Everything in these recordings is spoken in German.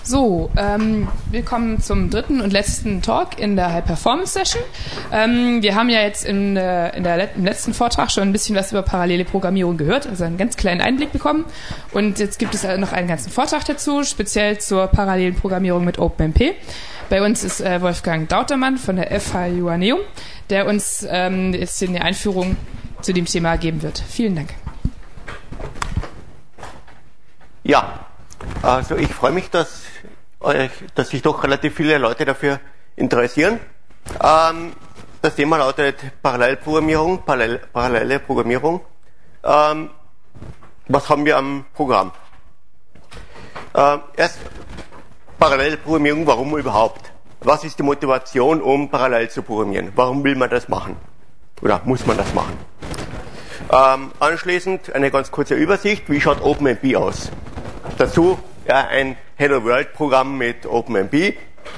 So, wir kommen zum dritten und letzten Talk in der High Performance Session. Wir haben ja jetzt im letzten Vortrag schon ein bisschen was über parallele Programmierung gehört, also einen ganz kleinen Einblick bekommen. Und jetzt gibt es noch einen ganzen Vortrag dazu, speziell zur parallelen Programmierung mit OpenMP. Bei uns ist Wolfgang Dautermann von der FH Joanneum, der uns jetzt eine Einführung zu dem Thema geben wird. Vielen Dank. Ja, also ich freue mich, dass sich doch relativ viele Leute dafür interessieren. Das Thema lautet Parallelprogrammierung, parallele Programmierung. Was haben wir am Programm? Erst Parallelprogrammierung, warum überhaupt? Was ist die Motivation, um parallel zu programmieren? Warum will man das machen? Oder muss man das machen? Anschließend eine ganz kurze Übersicht, wie schaut OpenMP aus? Dazu ein Hello-World-Programm mit OpenMP.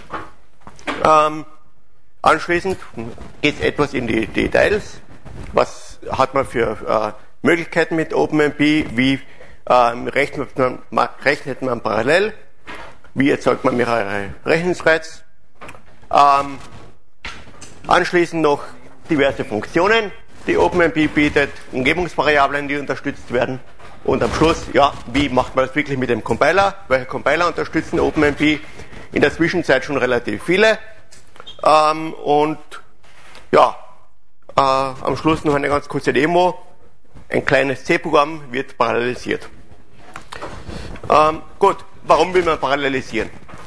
Anschließend geht es etwas in die Details. Was hat man für Möglichkeiten mit OpenMP? Wie rechnet man parallel? Wie erzeugt man mehrere Rechnungsthreads? Anschließend noch diverse Funktionen, die OpenMP bietet, Umgebungsvariablen, die unterstützt werden. Und am Schluss, ja, wie macht man das wirklich mit dem Compiler? Welche Compiler unterstützen OpenMP? In der Zwischenzeit schon relativ viele. Und ja, am Schluss noch eine ganz kurze Demo. Ein kleines C-Programm wird parallelisiert. Gut, warum will man parallelisieren?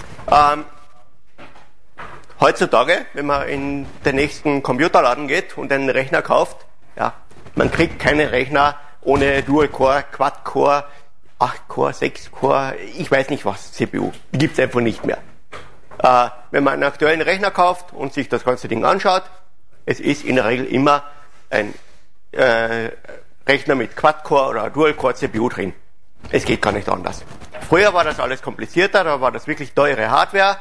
Heutzutage, wenn man in den nächsten Computerladen geht und einen Rechner kauft, ja, man kriegt keinen Rechner ohne Dual-Core, Quad-Core, 8-Core, 6-Core, ich weiß nicht was, CPU. Die gibt's einfach nicht mehr. Wenn man einen aktuellen Rechner kauft und sich das ganze Ding anschaut, es ist in der Regel immer ein Rechner mit Quad-Core oder Dual-Core CPU drin. Es geht gar nicht anders. Früher war das alles komplizierter, da war das wirklich teure Hardware,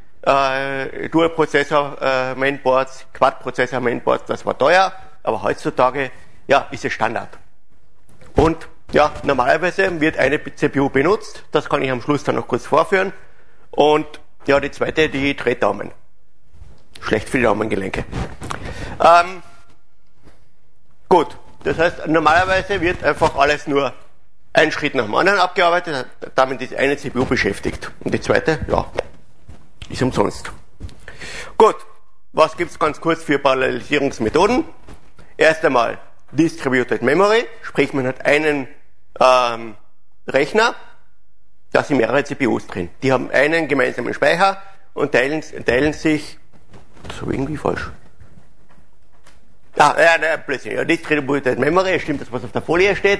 Dual-Prozessor-Mainboards, Quad-Prozessor-Mainboards, das war teuer, aber heutzutage, ja, ist es Standard. Und ja, normalerweise wird eine CPU benutzt, das kann ich am Schluss dann noch kurz vorführen. Und ja, die zweite, die Drehdaumen. Schlecht für die Daumengelenke. Gut, das heißt, normalerweise wird einfach alles nur ein Schritt nach dem anderen abgearbeitet, damit ist eine CPU beschäftigt. Und die zweite, ja, ist umsonst. Gut, was gibt's ganz kurz für Parallelisierungsmethoden? Erst einmal Distributed Memory, sprich man hat einen Rechner, da sind mehrere CPUs drin. Die haben einen gemeinsamen Speicher und teilen sich, das habe ich irgendwie falsch. Plötzlich, ja, Distributed Memory, stimmt das, was auf der Folie steht.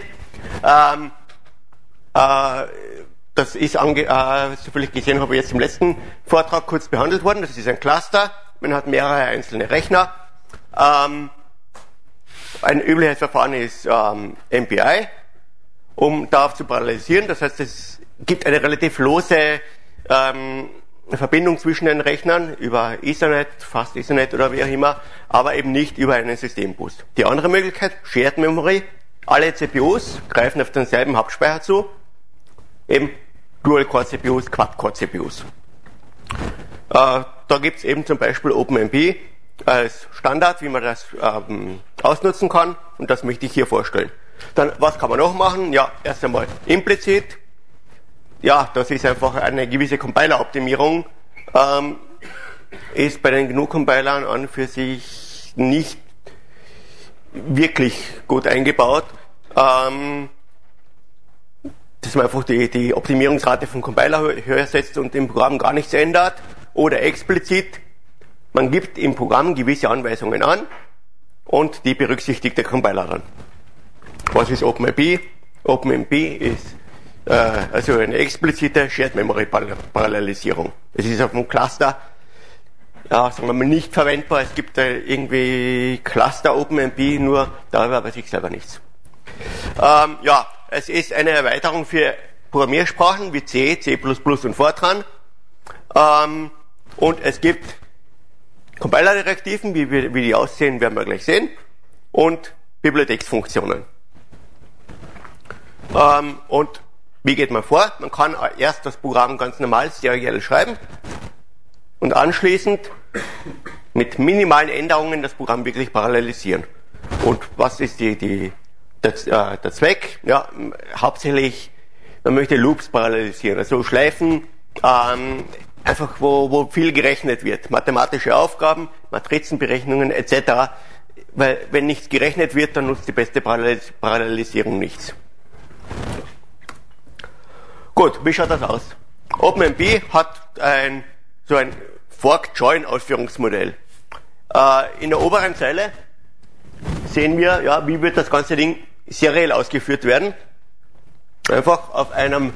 Das ist, soviel ich gesehen habe, jetzt im letzten Vortrag kurz behandelt worden. Das ist ein Cluster, man hat mehrere einzelne Rechner. Ein übliches Verfahren ist MPI, um darauf zu parallelisieren. Das heißt, es gibt eine relativ lose Verbindung zwischen den Rechnern über Ethernet, Fast Ethernet oder wie auch immer, aber eben nicht über einen Systembus. Die andere Möglichkeit, Shared Memory. Alle CPUs greifen auf denselben Hauptspeicher zu, eben Dual-Core-CPUs, Quad-Core-CPUs. Da gibt es eben zum Beispiel OpenMP als Standard, wie man das ausnutzen kann, und das möchte ich hier vorstellen. Dann, was kann man noch machen? Ja, erst einmal implizit. Ja, das ist einfach eine gewisse Compiler-Optimierung. Ist bei den GNU-Compilern an für sich nicht wirklich gut eingebaut. Dass man einfach die Optimierungsrate vom Compiler höher setzt und im Programm gar nichts ändert. Oder explizit, man gibt im Programm gewisse Anweisungen an und die berücksichtigt der Compiler dann. Was ist OpenMP? OpenMP ist also eine explizite Shared Memory Parallelisierung. Es ist auf dem Cluster, ja, sagen wir mal, nicht verwendbar. Es gibt irgendwie Cluster OpenMP, nur darüber weiß ich selber nichts. Ja, es ist eine Erweiterung für Programmiersprachen wie C, C++ und Fortran. Und es gibt Compiler-Direktiven, wie die aussehen, werden wir gleich sehen. Und Bibliotheksfunktionen. Und Wie geht man vor? Man kann erst das Programm ganz normal seriell schreiben und anschließend mit minimalen Änderungen das Programm wirklich parallelisieren. Und was ist der Zweck? Ja, hauptsächlich, man möchte Loops parallelisieren, also Schleifen, einfach wo viel gerechnet wird. Mathematische Aufgaben, Matrizenberechnungen etc. Weil wenn nichts gerechnet wird, dann nutzt die beste Parallelisierung nichts. Gut, wie schaut das aus? OpenMP hat so ein Fork-Join-Ausführungsmodell. In der oberen Zeile sehen wir, ja, wie wird das ganze Ding seriell ausgeführt werden. Einfach auf einer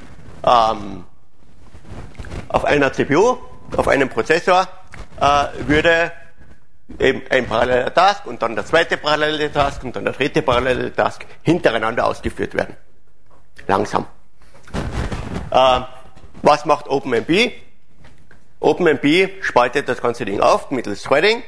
CPU, auf einem Prozessor, würde eben ein paralleler Task und dann der zweite parallele Task und dann der dritte parallele Task hintereinander ausgeführt werden. Langsam. Was macht OpenMP? OpenMP spaltet das ganze Ding auf mittels Threading.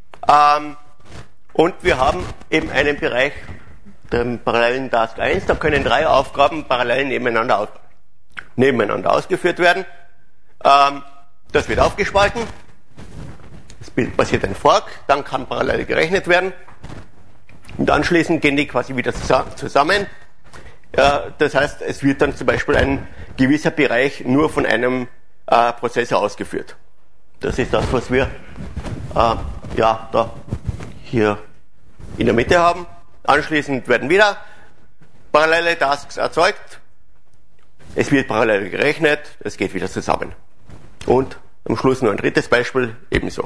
Und wir haben eben einen Bereich, den parallelen Task 1, da können 3 Aufgaben parallel nebeneinander ausgeführt werden. Das wird aufgespalten. Es passiert ein Fork, dann kann parallel gerechnet werden. Und anschließend gehen die quasi wieder zusammen. Das heißt, es wird dann zum Beispiel ein gewisser Bereich nur von einem Prozessor ausgeführt. Das ist das, was wir da hier in der Mitte haben. Anschließend werden wieder parallele Tasks erzeugt. Es wird parallel gerechnet, es geht wieder zusammen. Und am Schluss noch ein drittes Beispiel, ebenso.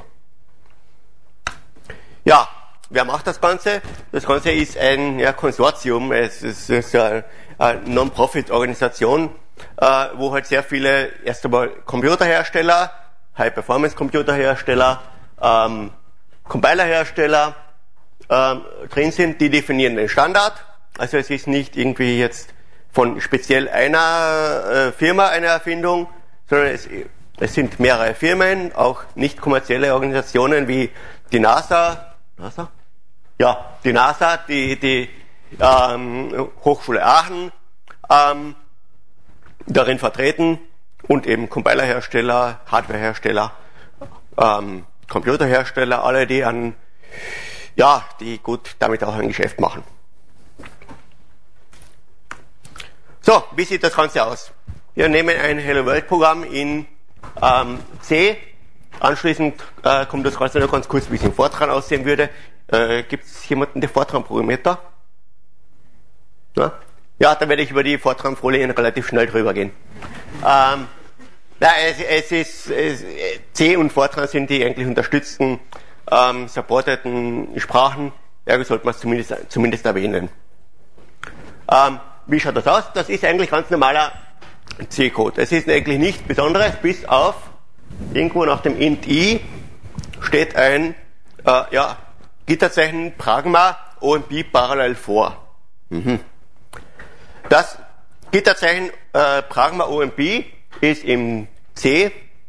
Ja, wer macht das Ganze? Das Ganze ist ein Konsortium, es ist eine Non-Profit-Organisation, wo halt sehr viele, erst einmal Computerhersteller, High-Performance-Computerhersteller, Compilerhersteller drin sind, die definieren den Standard. Also es ist nicht irgendwie jetzt von speziell einer Firma eine Erfindung, sondern es sind mehrere Firmen, auch nicht kommerzielle Organisationen wie die NASA? Ja, die NASA, die Hochschule Aachen darin vertreten und eben Compilerhersteller, Hardwarehersteller, Computerhersteller, alle die gut damit auch ein Geschäft machen. So, wie sieht das Ganze aus? Wir nehmen ein Hello World Programm in C. Anschließend kommt das Ganze noch ganz kurz, wie es im Fortran aussehen würde. Gibt es jemanden, der Fortran programmiert da? Ja, dann werde ich über die Fortran-Folien relativ schnell drüber gehen. C und Fortran sind die eigentlich unterstützten, supporteten Sprachen. Ergo sollte man es zumindest erwähnen. Wie schaut das aus? Das ist eigentlich ganz normaler C-Code. Es ist eigentlich nichts Besonderes, bis auf irgendwo nach dem int i steht ein Gitterzeichen Pragma OMP parallel vor. Das Gitterzeichen Pragma OMP ist im C,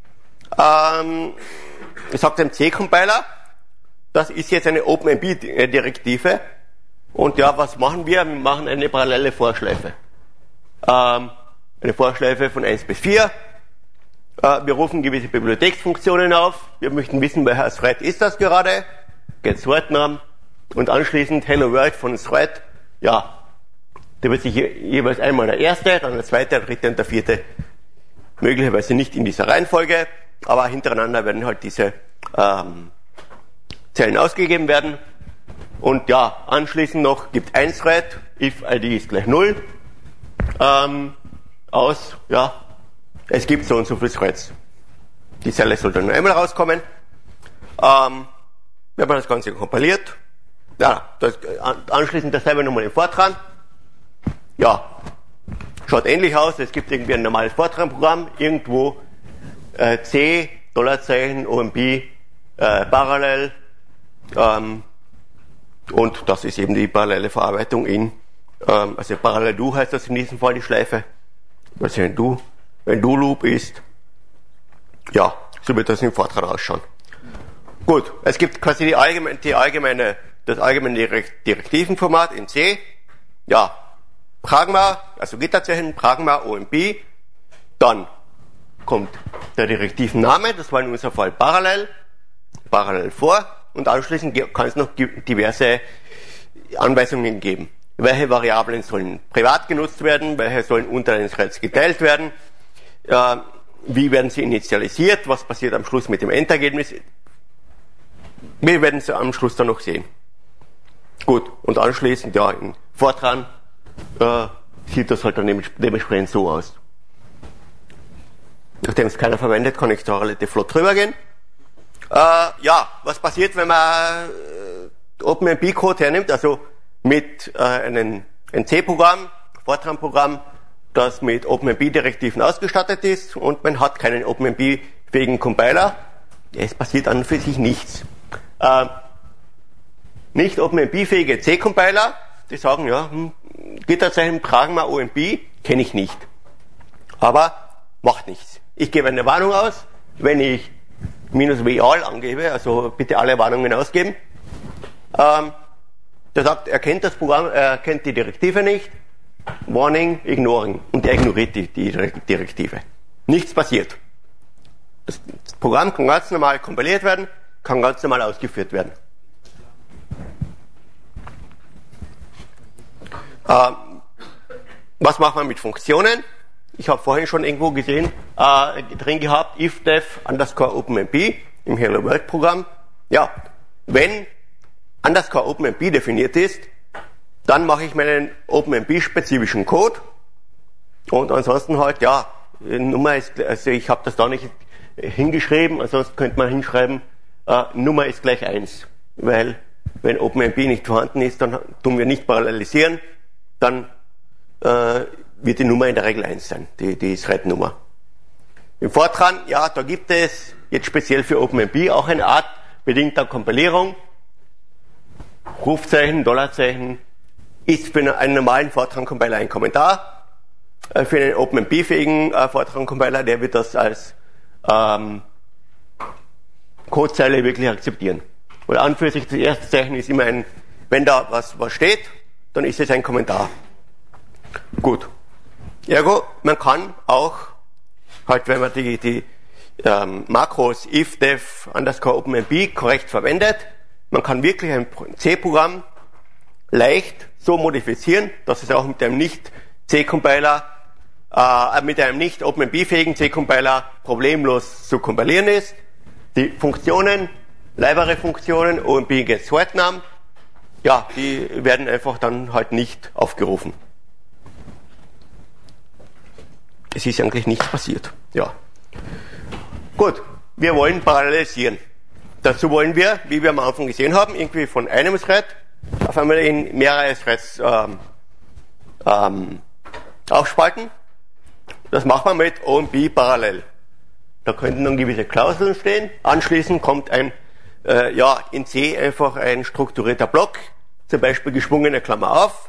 ich sage dem C-Compiler, das ist jetzt eine OpenMP-Direktive. Und ja, was machen wir? Wir machen eine parallele Vorschleife. Eine Vorschleife von 1 bis 4. Wir rufen gewisse Bibliotheksfunktionen auf. Wir möchten wissen, welcher Thread ist das gerade. Get Thread Name. Und anschließend Hello World von Thread. Ja, da wird sich jeweils einmal der erste, dann der zweite, der dritte und der vierte. Möglicherweise nicht in dieser Reihenfolge, aber hintereinander werden halt diese Zellen ausgegeben werden. Und ja, anschließend noch gibt ein Thread, if id ist gleich 0, es gibt so und so viele Threads. Die Zelle soll dann nur einmal rauskommen. Wenn man das Ganze kompiliert, anschließend dasselbe nochmal im Fortran. Ja, schaut ähnlich aus, es gibt irgendwie ein normales Fortran-Programm, irgendwo C, $, OMP, parallel, und das ist eben die parallele Verarbeitung also parallel do heißt das in diesem Fall die Schleife, also wenn do Loop ist, ja, so wird das im Fortran ausschauen. Gut, es gibt quasi das allgemeine Direktivenformat in C, ja, Pragma, also Gitterzeichen, Pragma, OMP, dann kommt der Direktivname, das war in unserem Fall parallel vor, und anschließend kann es noch diverse Anweisungen geben. Welche Variablen sollen privat genutzt werden, welche sollen unter den Threads geteilt werden, wie werden sie initialisiert, was passiert am Schluss mit dem Endergebnis. Wir werden es am Schluss dann noch sehen. Gut, und anschließend, ja, in Fortran sieht das halt dann dementsprechend so aus. Nachdem es keiner verwendet, kann ich da relativ flott drüber gehen. Ja, was passiert, wenn man OpenMP-Code hernimmt, also mit ein C-Programm, Fortran-Programm, das mit OpenMP-Direktiven ausgestattet ist, und man hat keinen OpenMP-fähigen Compiler. Es passiert an und für sich nichts. Nicht OpenMP-fähige C-Compiler, die sagen, ja, Gitterzeichen Pragma OMP kenne ich nicht. Aber macht nichts. Ich gebe eine Warnung aus, wenn ich -all angebe, also bitte alle Warnungen ausgeben. Der sagt, er kennt das Programm, er kennt die Direktive nicht. Warning, ignoring. Und er ignoriert die Direktive. Nichts passiert. Das Programm kann ganz normal kompiliert werden, kann ganz normal ausgeführt werden. Was macht man mit Funktionen? Ich habe vorhin schon irgendwo gesehen, drin gehabt, ifdef _openmp im Hello World Programm. Ja, wenn _openmp definiert ist, dann mache ich meinen OpenMP-spezifischen Code, und ansonsten halt, ja, Nummer ist, also ich habe das da nicht hingeschrieben, ansonsten könnte man hinschreiben, Nummer ist gleich 1, weil wenn OpenMP nicht vorhanden ist, dann tun wir nicht parallelisieren, dann wird die Nummer in der Regel 1 sein, die Thread-Nummer. Im Fortran, ja, da gibt es jetzt speziell für OpenMP auch eine Art bedingter Kompilierung. Rufzeichen, Dollarzeichen ist für einen normalen Fortran-Compiler ein Kommentar. Für einen OpenMP-fähigen Fortran-Compiler, der wird das als Codezeile wirklich akzeptieren. Weil an für sich das erste Zeichen ist immer wenn da was steht, dann ist es ein Kommentar. Gut. Ergo, man kann auch, halt wenn man die Makros ifdef _openmp korrekt verwendet, man kann wirklich ein C-Programm leicht so modifizieren, dass es auch mit einem Nicht-C-Compiler, mit einem nicht OpenMP-fähigen C-Compiler problemlos zu kompilieren ist. Die Funktionen, Library-Funktionen, OMP gets Thread-Namen, ja, die werden einfach dann halt nicht aufgerufen. Es ist eigentlich nichts passiert. Ja. Gut, wir wollen parallelisieren. Dazu wollen wir, wie wir am Anfang gesehen haben, irgendwie von einem Thread auf einmal in mehrere Threads aufspalten. Das macht man mit OMP parallel. Da könnten dann gewisse Klauseln stehen. Anschließend kommt in C einfach ein strukturierter Block, zum Beispiel geschwungene Klammer auf,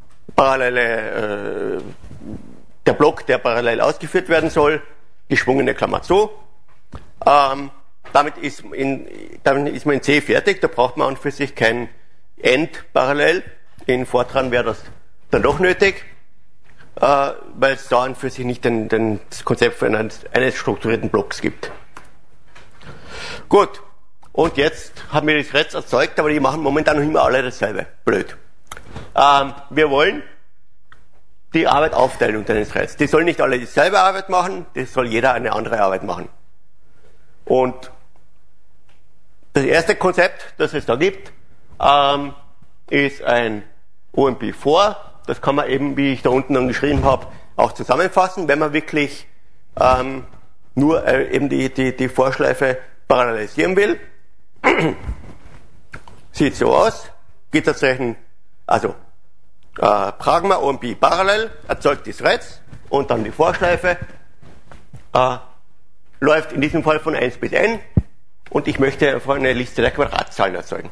der Block, der parallel ausgeführt werden soll, geschwungene Klammer zu. Damit ist man in C fertig, da braucht man an und für sich kein End parallel. In Fortran wäre das dann doch nötig, weil es da an und für sich nicht das Konzept eines strukturierten Blocks gibt. Gut, und jetzt haben wir die Threads erzeugt, aber die machen momentan noch immer alle dasselbe. Blöd. Wir wollen die Arbeit aufteilen unter den Threads. Die sollen nicht alle dieselbe Arbeit machen, das soll jeder eine andere Arbeit machen. Und das erste Konzept, das es da gibt, ist ein OMP4. Das kann man eben, wie ich da unten dann geschrieben habe, auch zusammenfassen, wenn man wirklich nur eben die Vorschleife parallelisieren will. Sieht so aus. Gitterzeichen, also Pragma OMP parallel erzeugt die Threads und dann die Vorschleife läuft in diesem Fall von 1 bis n und ich möchte einfach eine Liste der Quadratzahlen erzeugen.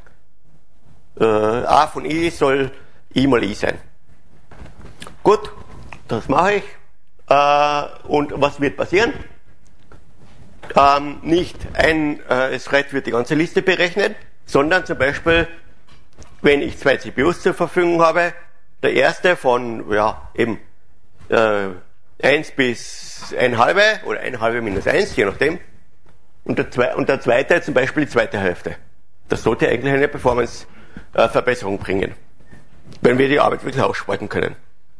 A von i soll i mal i sein. Gut, das mache ich. Und was wird passieren? Nicht ein Thread wird die ganze Liste berechnet, sondern zum Beispiel, wenn ich 2 CPUs zur Verfügung habe, der erste von, eben 1 bis 1,5 oder 1,5 minus 1, je nachdem. Und der zweite zum Beispiel die zweite Hälfte. Das sollte eigentlich eine Performance-Verbesserung bringen, wenn wir die Arbeit wirklich ausspalten können.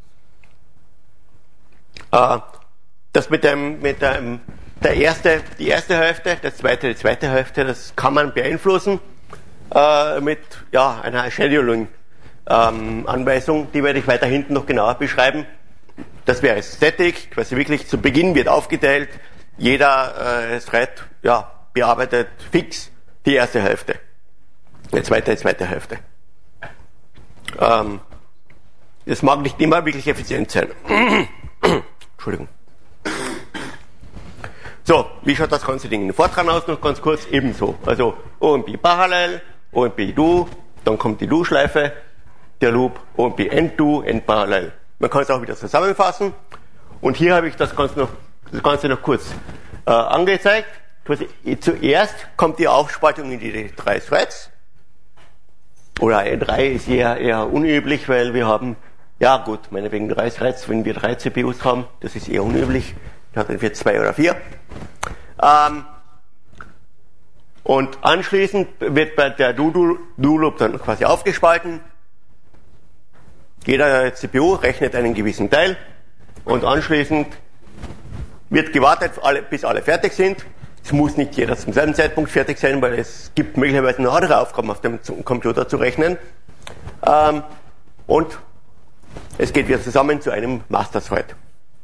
Das die erste Hälfte, die zweite Hälfte, das kann man beeinflussen mit einer Scheduling-Anweisung, die werde ich weiter hinten noch genauer beschreiben. Das wäre Static, quasi wirklich zu Beginn wird aufgeteilt, jeder Thread bearbeitet fix die erste Hälfte, die zweite Hälfte. Das mag nicht immer wirklich effizient sein. Entschuldigung. So, wie schaut das ganze Ding in den Fortran aus? Noch ganz kurz, ebenso. Also OMP parallel, OMP do, dann kommt die Do-Schleife, der Loop, OMP end do, end parallel. Man kann es auch wieder zusammenfassen. Und hier habe ich das Ganze noch kurz angezeigt. Zuerst kommt die Aufspaltung in die 3 Threads. Oder 3 ist eher unüblich, weil wir haben, meinetwegen 3 Threads, wenn wir 3 CPUs haben, das ist eher unüblich. Da hatten wir 2 oder 4. Und anschließend wird bei der Do-Loop dann quasi aufgespalten. Jeder CPU rechnet einen gewissen Teil und anschließend wird gewartet, bis alle fertig sind. Es muss nicht jeder zum selben Zeitpunkt fertig sein, weil es gibt möglicherweise noch andere Aufgaben auf dem Computer zu rechnen. Und es geht wieder zusammen zu einem Master Thread.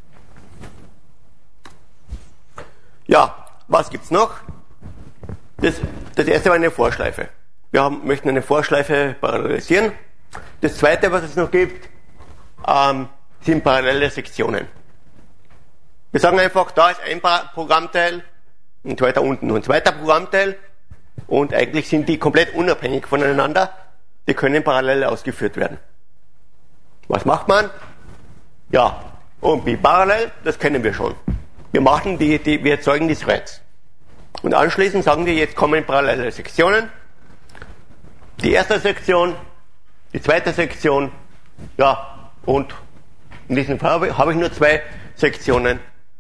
Ja, was gibt's noch? Das erste war eine Vorschleife. Wir möchten eine Vorschleife parallelisieren. Das zweite, was es noch gibt, sind parallele Sektionen. Wir sagen einfach, da ist ein Programmteil und weiter unten noch ein zweiter Programmteil und eigentlich sind die komplett unabhängig voneinander. Die können parallel ausgeführt werden. Was macht man? Ja, OMP parallel, das kennen wir schon. Wir erzeugen die Threads. Und anschließend sagen wir, jetzt kommen parallele Sektionen. Die erste Sektion, die zweite Sektion, und in diesem Fall habe ich nur 2 Sektionen,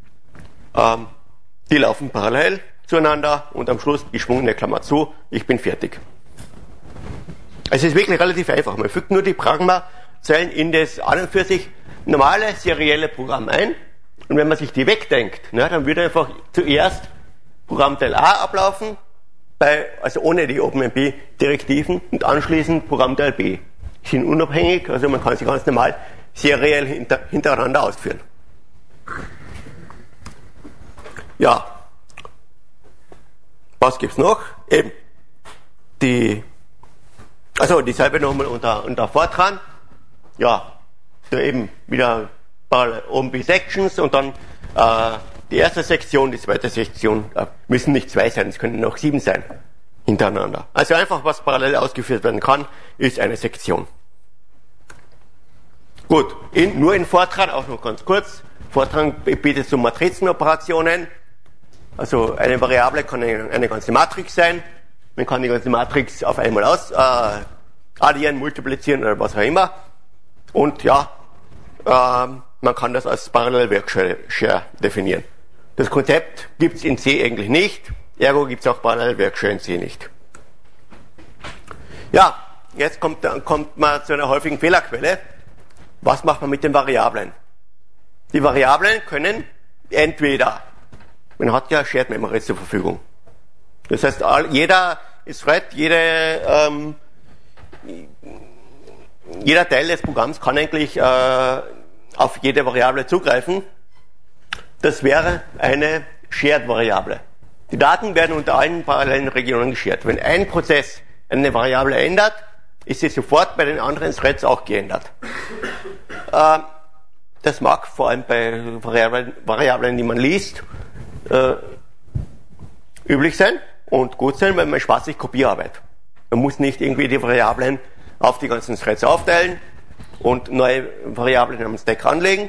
die laufen parallel zueinander und am Schluss geschwungene Klammer zu, ich bin fertig. Es ist wirklich relativ einfach. Man fügt nur die Pragma-Zeilen in das an und für sich normale serielle Programm ein und wenn man sich die wegdenkt, dann würde einfach zuerst Programmteil A ablaufen, also ohne die OpenMP-Direktiven und anschließend Programmteil B. Die sind unabhängig, also man kann sie ganz normal seriell hintereinander ausführen. Ja, was gibt's noch? Eben dieselbe nochmal unter Fortran. Ja, da eben wieder OMP Sections und dann die erste Sektion, die zweite Sektion müssen nicht 2 sein, es können auch 7 sein hintereinander. Also einfach, was parallel ausgeführt werden kann, ist eine Sektion. Gut, nur in Fortran, auch noch ganz kurz. Fortran bietet so Matrizenoperationen. Also eine Variable kann eine ganze Matrix sein. Man kann die ganze Matrix auf einmal addieren, multiplizieren oder was auch immer. Und man kann das als Parallel Workshare definieren. Das Konzept gibt's in C eigentlich nicht, ergo gibt's auch Parallel Workshare in C nicht. Ja, jetzt kommt man zu einer häufigen Fehlerquelle. Was macht man mit den Variablen? Die Variablen können entweder, man hat ja Shared Memory zur Verfügung. Das heißt, jeder Teil des Programms kann eigentlich auf jede Variable zugreifen. Das wäre eine Shared-Variable. Die Daten werden unter allen parallelen Regionen geshared. Wenn ein Prozess eine Variable ändert, ist sie sofort bei den anderen Threads auch geändert. Das mag vor allem bei Variablen, die man liest, üblich sein und gut sein, weil man spart sich Kopierarbeit. Man muss nicht irgendwie die Variablen auf die ganzen Threads aufteilen und neue Variablen am Stack anlegen.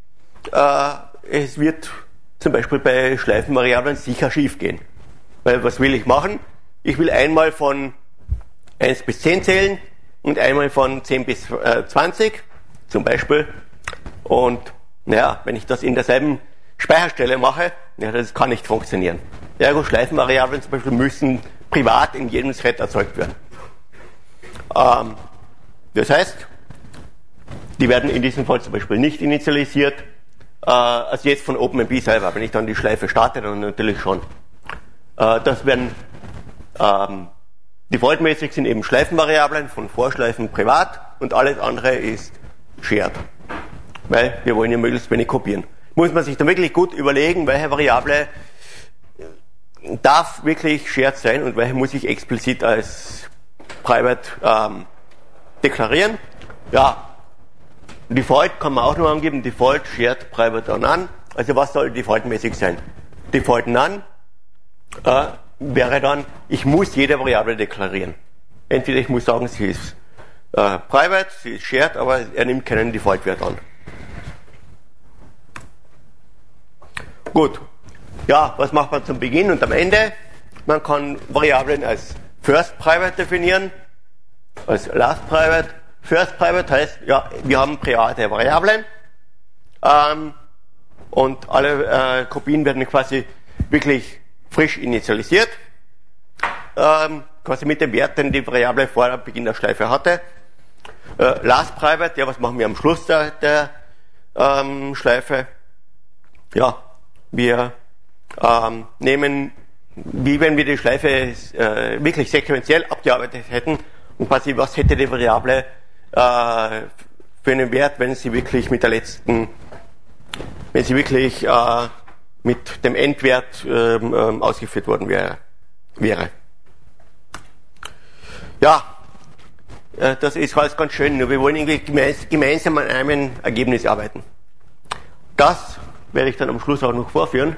Es wird zum Beispiel bei Schleifenvariablen sicher schief gehen. Weil was will ich machen? Ich will einmal von 1 bis 10 zählen und einmal von 10 bis 20. zum Beispiel. Und naja, wenn ich das in derselben Speicherstelle mache, ja, das kann nicht funktionieren. Ergo Schleifenvariablen zum Beispiel müssen privat in jedem Thread erzeugt werden. Das heißt, die werden in diesem Fall zum Beispiel nicht initialisiert, also jetzt von OpenMP selber. Wenn ich dann die Schleife starte, dann natürlich schon. Das werden defaultmäßig sind eben Schleifenvariablen von Vorschleifen privat und alles andere ist shared. Weil wir wollen ja möglichst wenig kopieren. Muss man sich da wirklich gut überlegen, welche Variable darf wirklich shared sein und welche muss ich explizit als private deklarieren. Ja, Default kann man auch noch angeben, Default shared private or none. Also was soll defaultmäßig sein? Default none wäre dann, ich muss jede Variable deklarieren. Entweder ich muss sagen, sie ist private, sie ist shared, aber er nimmt keinen Default-Wert an. Gut. Ja, was macht man zum Beginn und am Ende? Man kann Variablen als first private definieren, als last private. First private heißt, ja, wir haben private Variablen und alle Kopien werden quasi wirklich frisch initialisiert, quasi mit dem Wert, den die Variable vor Beginn der Schleife hatte. Last private, ja, was machen wir am Schluss der Schleife? Ja, wir nehmen, wie wenn wir die Schleife wirklich sequenziell abgearbeitet hätten und quasi, was hätte die Variable für einen Wert, wenn sie wirklich mit der letzten, wenn sie wirklich mit dem Endwert ausgeführt worden wäre. Ja, das ist alles ganz schön, nur wir wollen irgendwie gemeinsam an einem Ergebnis arbeiten. Das werde ich dann am Schluss auch noch vorführen.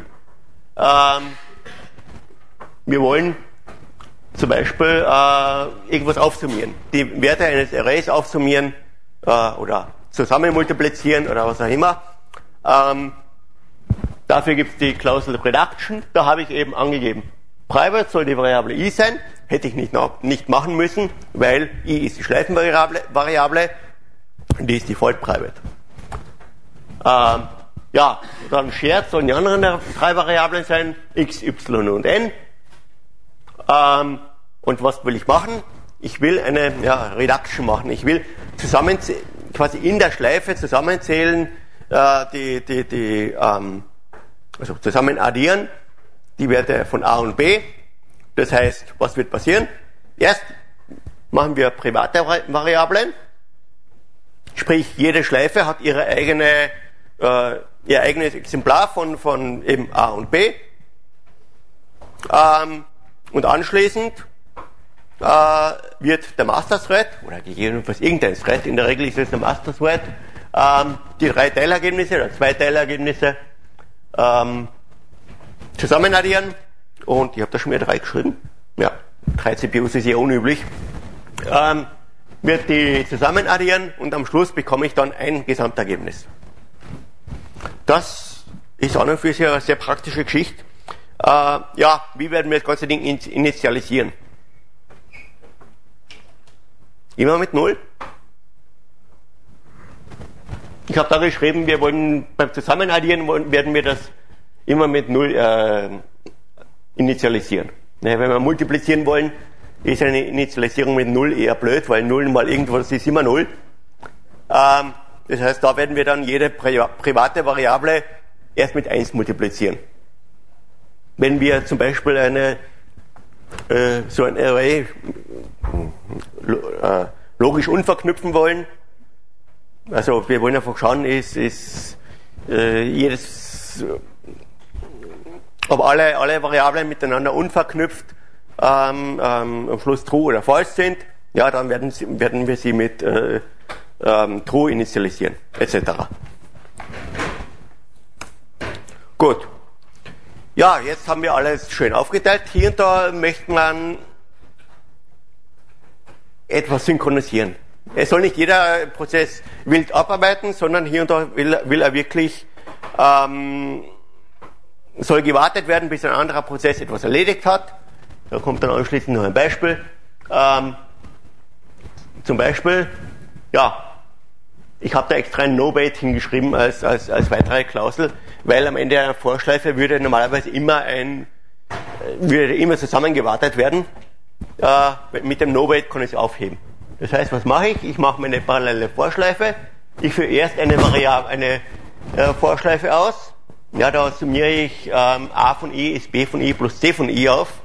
Wir wollen zum Beispiel irgendwas aufsummieren. Die Werte eines Arrays aufsummieren oder zusammen multiplizieren oder was auch immer. Dafür gibt es die Klausel Reduction. Da habe ich eben angegeben, private soll die Variable i sein. Hätte ich nicht machen müssen, weil i ist die Schleifenvariable, die ist default private. Ja, dann shared sollen die anderen drei Variablen sein, x, y und n. Und was will ich machen? Ich will eine Reduction machen. Ich will quasi in der Schleife zusammenzählen, also zusammen addieren die Werte von a und b. Das heißt, was wird passieren? Erst machen wir private Variablen, sprich jede Schleife hat ihr eigenes Exemplar von eben a und b. Und anschließend wird der Master Thread, oder gegebenenfalls irgendein Thread, in der Regel ist es der Master Thread, die drei Teilergebnisse oder zwei Teilergebnisse zusammen addieren. Und ich habe da schon wieder 3 geschrieben. Ja, 3 CPUs ist eher unüblich. Wird die zusammen addieren und am Schluss bekomme ich dann ein Gesamtergebnis. Das ist an und für sich eine sehr praktische Geschichte. Ja, wie werden wir das ganze Ding initialisieren? Immer mit 0. Ich habe da geschrieben, wir wollen beim Zusammenaddieren werden wir das immer mit 0 initialisieren. Wenn wir multiplizieren wollen, ist eine Initialisierung mit 0 eher blöd, weil 0 mal irgendwas ist immer 0. Das heißt, da werden wir dann jede private Variable erst mit 1 multiplizieren. Wenn wir zum Beispiel so ein Array logisch unverknüpfen wollen, also wir wollen einfach schauen, ob alle Variablen miteinander unverknüpft am Schluss true oder false sind, ja, dann werden wir sie mit true initialisieren, etc. Gut. Ja, jetzt haben wir alles schön aufgeteilt. Hier und da möchte man etwas synchronisieren. Es soll nicht jeder Prozess wild abarbeiten, sondern hier und da will er wirklich, soll gewartet werden, bis ein anderer Prozess etwas erledigt hat. Da kommt dann anschließend noch ein Beispiel. Zum Beispiel, ja, ich habe da extra ein No-Wait hingeschrieben als weitere Klausel, weil am Ende einer Vorschleife würde normalerweise immer zusammengewartet werden. Mit dem No-Wait kann ich es aufheben. Das heißt, was mache ich? Ich mache meine parallele Vorschleife. Ich führe erst eine Vorschleife aus. Ja, da summiere ich a von i ist b von i plus c von i auf.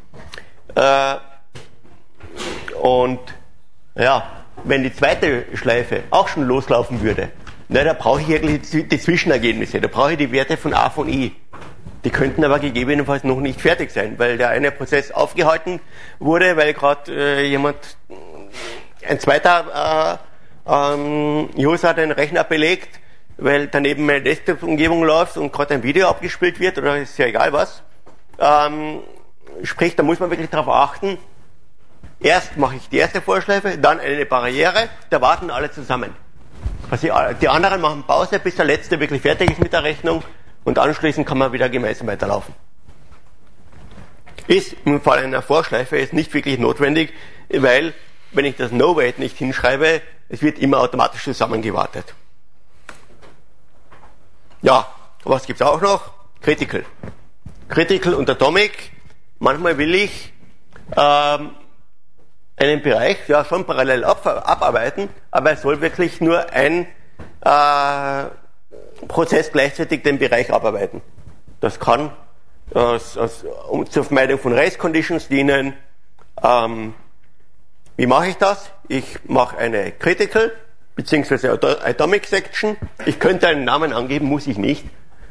Und ja, wenn die zweite Schleife auch schon loslaufen würde, na, da brauche ich eigentlich die Zwischenergebnisse. Da brauche ich die Werte von a von i. Die könnten aber gegebenenfalls noch nicht fertig sein, weil der eine Prozess aufgehalten wurde, weil gerade ein zweiter User den Rechner belegt, weil daneben meine Desktop-Umgebung läuft und gerade ein Video abgespielt wird, oder ist ja egal was. Sprich, da muss man wirklich darauf achten, erst mache ich die erste Vorschleife, dann eine Barriere, da warten alle zusammen. Also die anderen machen Pause, bis der letzte wirklich fertig ist mit der Rechnung, und anschließend kann man wieder gemeinsam weiterlaufen. Ist im Fall einer Vorschleife ist nicht wirklich notwendig, weil, wenn ich das No-Wait nicht hinschreibe, es wird immer automatisch zusammengewartet. Ja, was gibt's auch noch? Critical. Critical und Atomic. Manchmal will ich einen Bereich ja schon parallel abarbeiten, aber es soll wirklich nur ein Prozess gleichzeitig den Bereich abarbeiten. Das kann zur Vermeidung von Race Conditions dienen. Wie mache ich das? Ich mache eine Critical beziehungsweise Atomic Section. Ich könnte einen Namen angeben, muss ich nicht.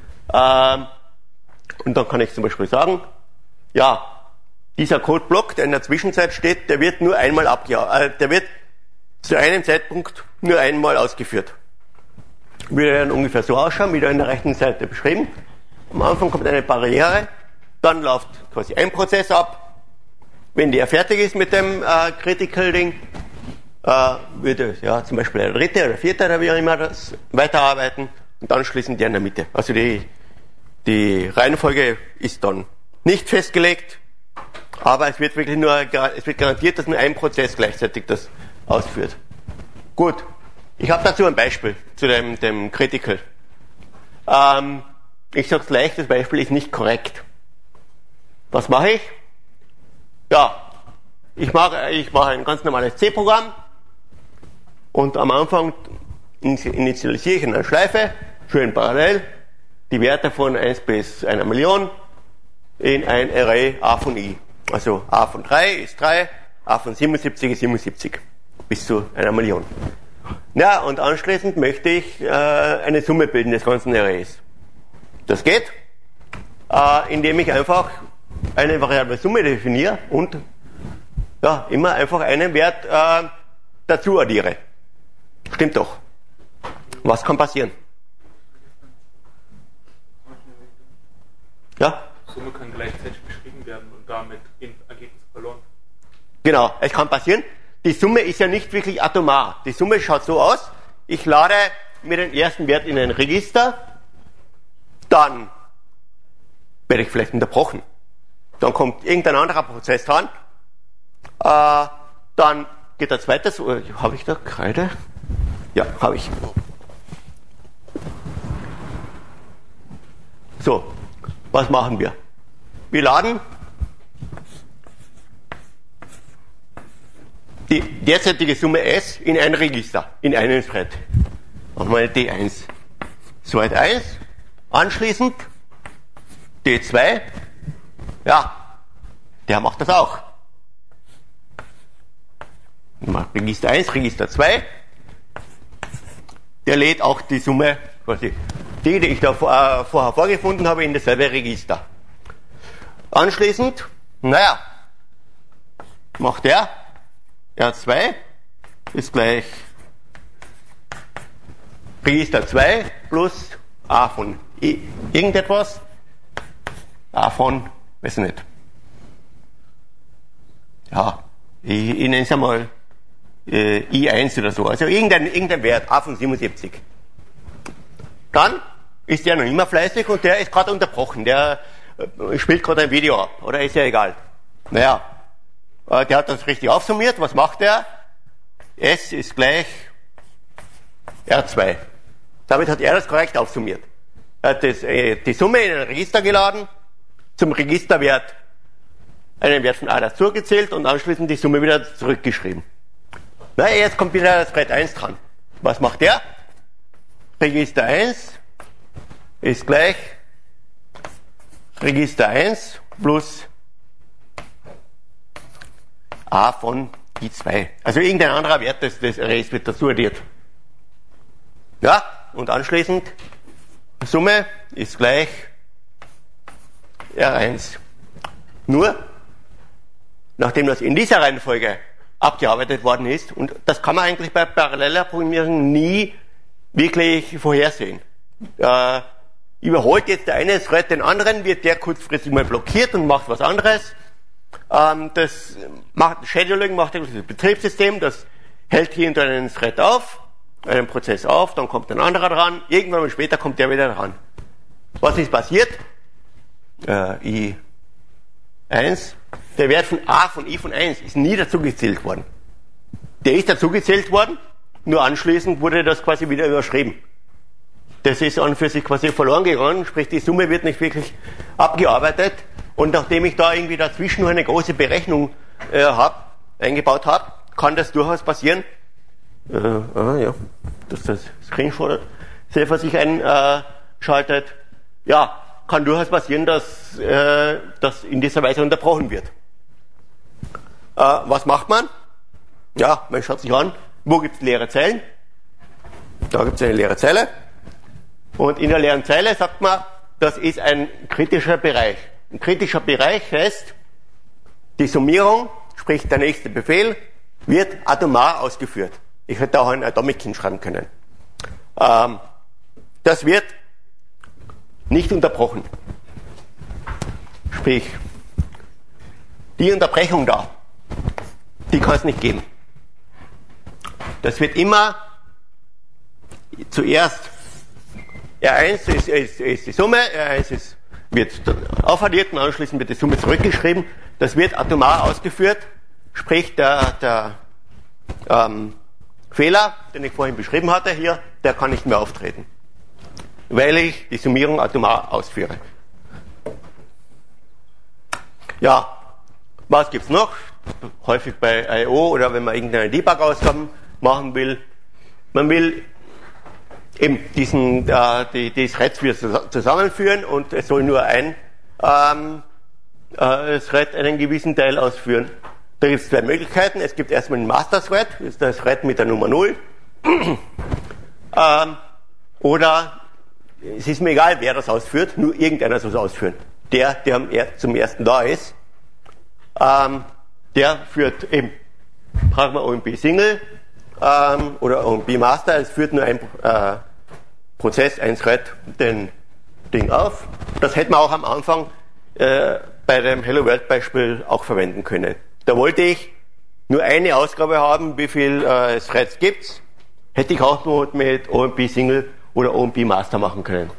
Und dann kann ich zum Beispiel sagen, ja, dieser Codeblock, der in der Zwischenzeit steht, der wird nur einmal der wird zu einem Zeitpunkt nur einmal ausgeführt. Würde dann ungefähr so ausschauen, wie da in der rechten Seite beschrieben. Am Anfang kommt eine Barriere, dann läuft quasi ein Prozess ab. Wenn der fertig ist mit dem Critical Ding, würde ja zum Beispiel der dritte oder vierte oder wie auch immer das weiterarbeiten und dann schließen die in der Mitte. Also die Reihenfolge ist dann nicht festgelegt, aber es wird wirklich es wird garantiert, dass nur ein Prozess gleichzeitig das ausführt. Gut. Ich habe dazu ein Beispiel zu dem Critical. Ich sage es gleich, das Beispiel ist nicht korrekt. Was mache ich? Ja, ich mache ein ganz normales C-Programm und am Anfang initialisiere ich in einer Schleife, schön parallel, die Werte von 1 bis 1 Million in ein Array a von i. Also a von 3 ist 3, a von 77 ist 77 bis zu 1 Million. Ja, und anschließend möchte ich eine Summe bilden des ganzen Arrays. Das geht, indem ich einfach eine variable Summe definiere und ja, immer einfach einen Wert dazu addiere. Stimmt doch. Was kann passieren? Ja? Summe kann gleichzeitig beschrieben werden und damit im Ergebnis verloren. Genau, es kann passieren. Die Summe ist ja nicht wirklich atomar. Die Summe schaut so aus, ich lade mir den ersten Wert in ein Register, dann werde ich vielleicht unterbrochen. Dann kommt irgendein anderer Prozess dran, dann geht der zweite, habe ich da Kreide? Ja, habe ich. So, was machen wir? Wir laden die derzeitige Summe S in ein Register, in einen Thread. Machen wir eine D1. Thread 1, anschließend D2, ja, der macht das auch. Register 1, Register 2, der lädt auch die Summe, quasi die ich da vorher vorgefunden habe, in dasselbe Register. Anschließend, naja, macht der R2 ist gleich Register 2 plus A von irgendetwas, A von, weiß ich nicht. Ja, ich nenne es einmal I1 oder so, also irgendein Wert, A von 77. Dann ist der noch immer fleißig und der ist gerade unterbrochen, der spielt gerade ein Video ab, oder ist ja egal. Naja, der hat das richtig aufsummiert, was macht der? S ist gleich R2. Damit hat er das korrekt aufsummiert. Er hat die Summe in ein Register geladen, zum Registerwert einen Wert von A dazugezählt und anschließend die Summe wieder zurückgeschrieben. Na, jetzt kommt wieder das Thread 1 dran. Was macht der? Register 1 ist gleich Register 1 plus A von I2. Also irgendein anderer Wert des Arrays wird dazu addiert. Ja, und anschließend Summe ist gleich R1. Nur, nachdem das in dieser Reihenfolge abgearbeitet worden ist, und das kann man eigentlich bei paralleler Programmierung nie wirklich vorhersehen. Überholt jetzt der eine Thread den anderen, wird der kurzfristig mal blockiert und macht was anderes. Scheduling macht das Betriebssystem, das hält hier hinter einen Thread auf, einen Prozess auf, dann kommt ein anderer dran, irgendwann mal später kommt der wieder dran. Was ist passiert? I1, der Wert von A von I von 1 ist nie dazugezählt worden. Der ist dazugezählt worden, nur anschließend wurde das quasi wieder überschrieben. Das ist an und für sich quasi verloren gegangen, sprich die Summe wird nicht wirklich abgearbeitet. Und nachdem ich da irgendwie dazwischen noch eine große Berechnung eingebaut habe, kann das durchaus passieren, dass das Screenshot selber sich einschaltet. Ja, kann durchaus passieren, dass das in dieser Weise unterbrochen wird. Was macht man? Ja, man schaut sich an, wo gibt es leere Zeilen? Da gibt es eine leere Zeile. Und in der leeren Zeile sagt man, das ist ein kritischer Bereich. Ein kritischer Bereich heißt, die Summierung, sprich der nächste Befehl, wird atomar ausgeführt. Ich hätte auch ein Atomic hinschreiben können. Das wird nicht unterbrochen. Sprich, die Unterbrechung da, die kann es nicht geben. Das wird immer zuerst R1 ist die Summe, R1 wird aufaddiert und anschließend wird die Summe zurückgeschrieben. Das wird atomar ausgeführt, sprich der Fehler, den ich vorhin beschrieben hatte hier, der kann nicht mehr auftreten, weil ich die Summierung atomar ausführe. Ja, was gibt's noch? Häufig bei I.O. oder wenn man irgendeine Debug-Ausgaben machen will. Man will eben die Threads wieder zusammenführen und es soll nur ein Thread einen gewissen Teil ausführen. Da gibt es zwei Möglichkeiten. Es gibt erstmal einen Master Thread, das ist der Thread mit der Nummer 0. Oder es ist mir egal, wer das ausführt, nur irgendeiner soll es ausführen. Der zum ersten da ist, der führt eben, brauchen wir OMP Single oder OMP Master, es führt nur ein Prozess, ein Thread, den Ding auf. Das hätte man auch am Anfang bei dem Hello World Beispiel auch verwenden können. Da wollte ich nur eine Ausgabe haben, wie viel Threads gibt's. Hätte ich auch nur mit OMP Single oder OMP Master machen können.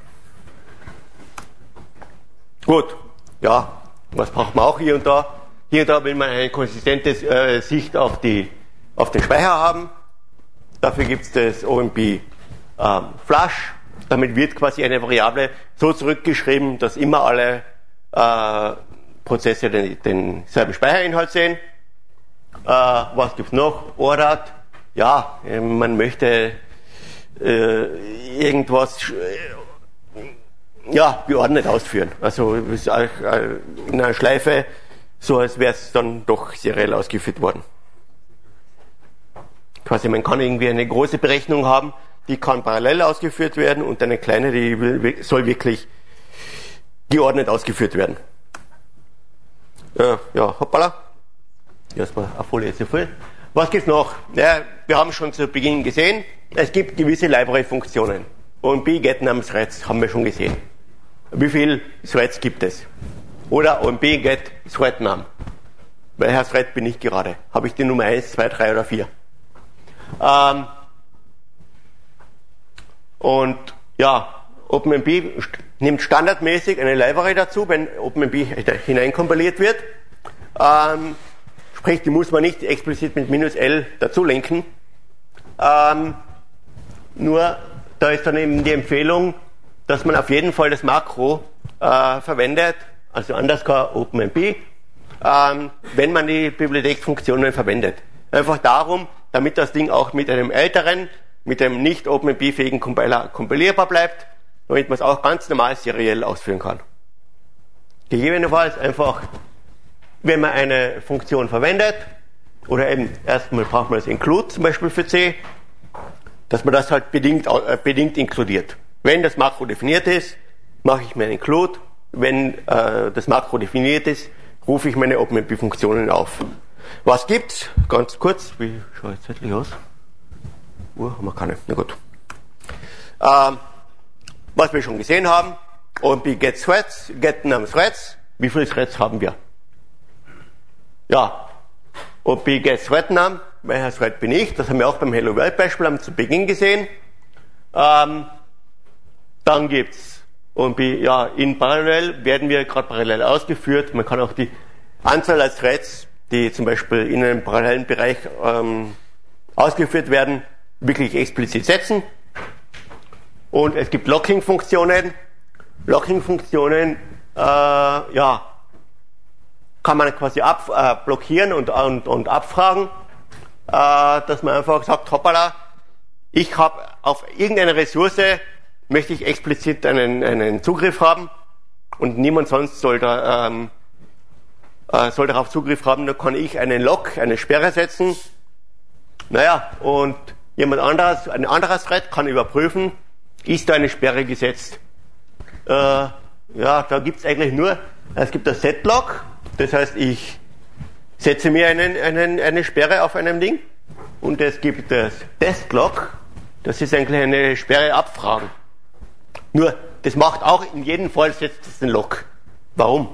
Gut, ja, was braucht man auch hier und da? Hier und da will man eine konsistente Sicht auf den Speicher haben. Dafür gibt's das OMP Flush. Damit wird quasi eine Variable so zurückgeschrieben, dass immer alle Prozesse denselben Speicherinhalt sehen. Was gibt's noch? Ordered. Ja, man möchte irgendwas geordnet ausführen. Also ist in einer Schleife, so als wäre es dann doch seriell ausgeführt worden. Quasi man kann irgendwie eine große Berechnung haben, die kann parallel ausgeführt werden und eine kleine, die soll wirklich geordnet ausgeführt werden. Hoppala. Erstmal eine Folie zu viel. Was gibt's noch? Ja, wir haben schon zu Beginn gesehen, es gibt gewisse Library-Funktionen. OMP get name Threads haben wir schon gesehen. Wie viele Threads gibt es? Oder OMP get Thread name. Welcher Thread bin ich gerade? Habe ich die Nummer 1, 2, 3 oder 4? Und ja, OpenMP nimmt standardmäßig eine Library dazu, wenn OpenMP hineinkompiliert wird. Sprich, die muss man nicht explizit mit -L dazu linken. Nur da ist dann eben die Empfehlung, dass man auf jeden Fall das Makro verwendet, also underscore OpenMP, wenn man die Bibliotheksfunktionen verwendet. Einfach darum, damit das Ding auch mit einem älteren, mit einem nicht OpenMP-fähigen Compiler kompilierbar bleibt, damit man es auch ganz normal seriell ausführen kann. Gegebenenfalls einfach, wenn man eine Funktion verwendet, oder eben erstmal braucht man das Include zum Beispiel für C, dass man das halt bedingt inkludiert. Wenn das Makro definiert ist, mache ich mein Include. Wenn das Makro definiert ist, rufe ich meine OpenMP-Funktionen auf. Was gibt's? Ganz kurz, wie schaut es zeitlich aus? Haben wir keine, na gut. Was wir schon gesehen haben, OMP get threads, get num threads. Wie viele Threads haben wir? Ja, OMP get thread num, welcher Thread bin ich? Das haben wir auch beim Hello World Beispiel zu Beginn gesehen. Dann gibt's OMP, ja, in parallel werden wir gerade parallel ausgeführt. Man kann auch die Anzahl als Threads, die zum Beispiel in einem parallelen Bereich ausgeführt werden, wirklich explizit setzen. Und es gibt Locking-Funktionen. Locking-Funktionen, ja, kann man quasi blockieren und abfragen, dass man einfach sagt, hoppala, ich habe auf irgendeine Ressource, möchte ich explizit einen Zugriff haben und niemand sonst soll darauf Zugriff haben, da kann ich einen Lock, eine Sperre setzen. Naja, und ein anderes Thread kann überprüfen, ist da eine Sperre gesetzt. Ja, da gibt's eigentlich es gibt das Setlock, das heißt, ich setze mir eine Sperre auf einem Ding, und es gibt das Testlock, das ist eigentlich eine Sperre abfragen. Nur, das macht auch in jedem Fall, setzt es den Lock. Warum?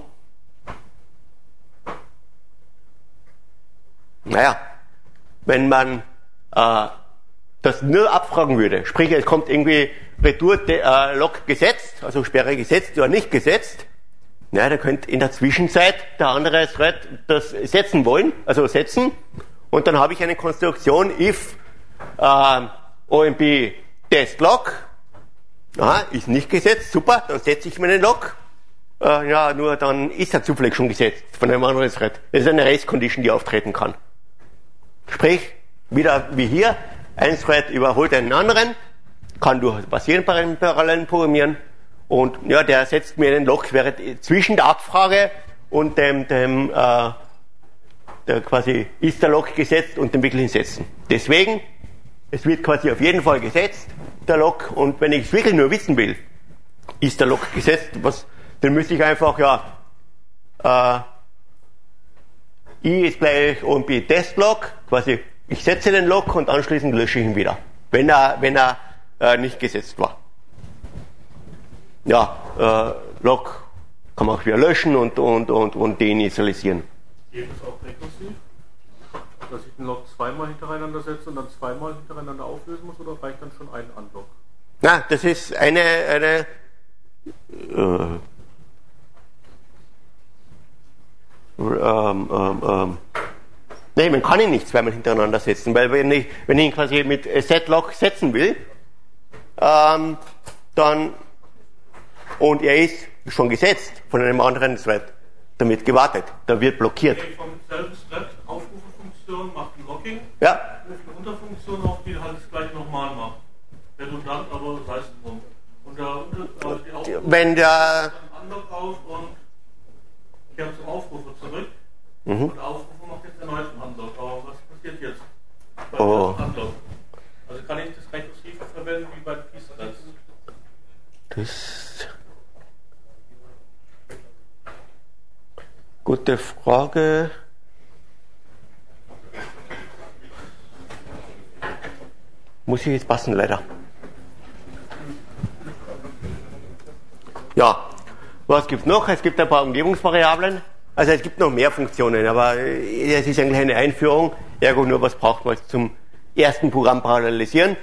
Naja, wenn man das nur abfragen würde, sprich es kommt irgendwie Retour-Lock gesetzt, also Sperre gesetzt oder nicht gesetzt, naja, da könnte in der Zwischenzeit der andere Thread das setzen, und dann habe ich eine Konstruktion if OMP testlock, ist nicht gesetzt, super, dann setze ich meinen Lock, ja, nur dann ist er zufällig schon gesetzt von einem anderen Thread. Das ist eine Race-Condition, die auftreten kann. Sprich, wieder wie hier, ein Thread überholt einen anderen, kann durchaus passieren beim parallelen Programmieren, und ja, der setzt mir einen Lock zwischen der Abfrage und der quasi ist der Lock gesetzt und dem wirklichen Setzen. Deswegen, es wird quasi auf jeden Fall gesetzt, der Lock, und wenn ich es wirklich nur wissen will, ist der Lock gesetzt, dann müsste ich einfach, I ist gleich OMP Testlock, quasi ich setze den Lock und anschließend lösche ich ihn wieder, wenn er nicht gesetzt war. Ja, Lock kann man auch wieder löschen und deinitialisieren. Geht es auch rekursiv? Dass ich den Lock zweimal hintereinander setze und dann zweimal hintereinander auflösen muss, oder reicht dann schon ein Unlock? Na, das ist eine nee, man kann ihn nicht zweimal hintereinander setzen, weil wenn ich ihn quasi mit Setlock setzen will, dann, und er ist schon gesetzt von einem anderen Thread, damit gewartet, da wird blockiert. Okay, vom selben Thread, Aufrufefunktion macht ein Locking, ja. Rufe eine Unterfunktion auf, die halt das gleich nochmal macht. Redundant, aber sei es drum. Und die Aufrufe wenn der dann Unlock auf und kehrt zum Aufrufer zurück. Und der Aufrufer macht jetzt erneut einen Unlock. Aber was passiert jetzt? Bei Unlock. Also kann ich das rekursiv verwenden wie bei Peace-Threads? Das gute Frage. Muss ich jetzt passen, leider. Ja, was gibt's noch? Es gibt ein paar Umgebungsvariablen. Also es gibt noch mehr Funktionen, aber es ist eigentlich eine Einführung. Ergo nur, was braucht man zum ersten Programm parallelisieren?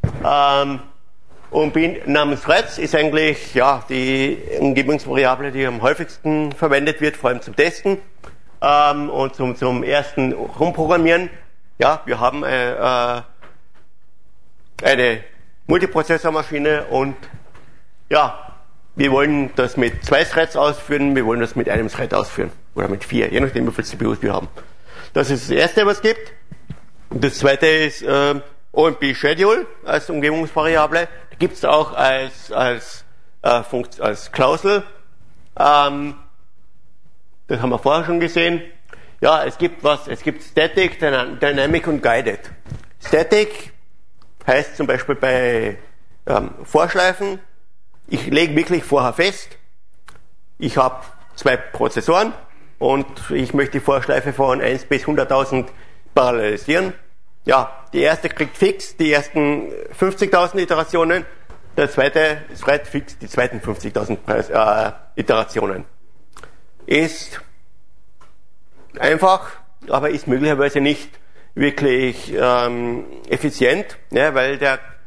Und namens Threads ist eigentlich die Umgebungsvariable, die am häufigsten verwendet wird, vor allem zum Testen und zum ersten Rumprogrammieren. Ja, wir haben eine Multiprozessormaschine und ja, wir wollen das mit 2 Threads ausführen, wir wollen das mit einem Thread ausführen. Oder mit 4, je nachdem wie viele CPUs wir haben. Das ist das erste, was es gibt. Und das zweite ist OMP Schedule als Umgebungsvariable. Da gibt es auch als Klausel. Das haben wir vorher schon gesehen. Ja, es gibt Static, Dynamic und Guided. Static heißt zum Beispiel bei Vorschleifen, ich lege wirklich vorher fest, ich habe 2 Prozessoren und ich möchte die Vorschleife von 1 bis 100.000 parallelisieren. Ja, die erste kriegt fix die ersten 50.000 Iterationen, der zweite Thread fix die zweiten 50.000 Iterationen. Ist einfach, aber ist möglicherweise nicht wirklich effizient, ja, weil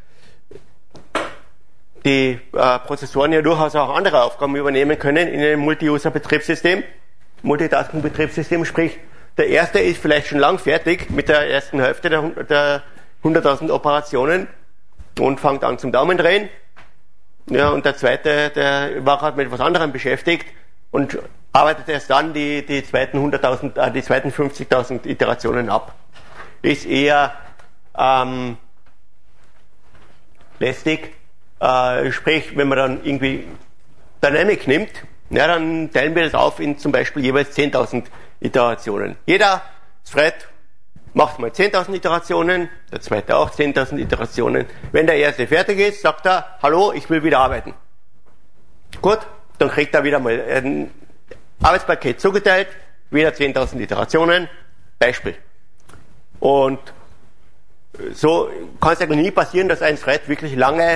die Prozessoren ja durchaus auch andere Aufgaben übernehmen können in einem Multi-User-Betriebssystem, Multitasking-Betriebssystem, sprich, der erste ist vielleicht schon lang fertig mit der ersten Hälfte der 100.000 Operationen und fängt an zum Daumendrehen. Ja, und der zweite, der war gerade mit etwas anderem beschäftigt und arbeitet erst dann die zweiten 50.000 Iterationen ab. Ist eher lästig. Sprich, wenn man dann irgendwie Dynamic nimmt, ja, dann teilen wir das auf in zum Beispiel jeweils 10.000 Iterationen. Jeder Thread macht mal 10.000 Iterationen, der zweite auch 10.000 Iterationen. Wenn der erste fertig ist, sagt er, hallo, ich will wieder arbeiten. Gut, dann kriegt er wieder mal ein Arbeitspaket zugeteilt, wieder 10.000 Iterationen, Beispiel. Und so kann es eigentlich nie passieren, dass ein Thread wirklich lange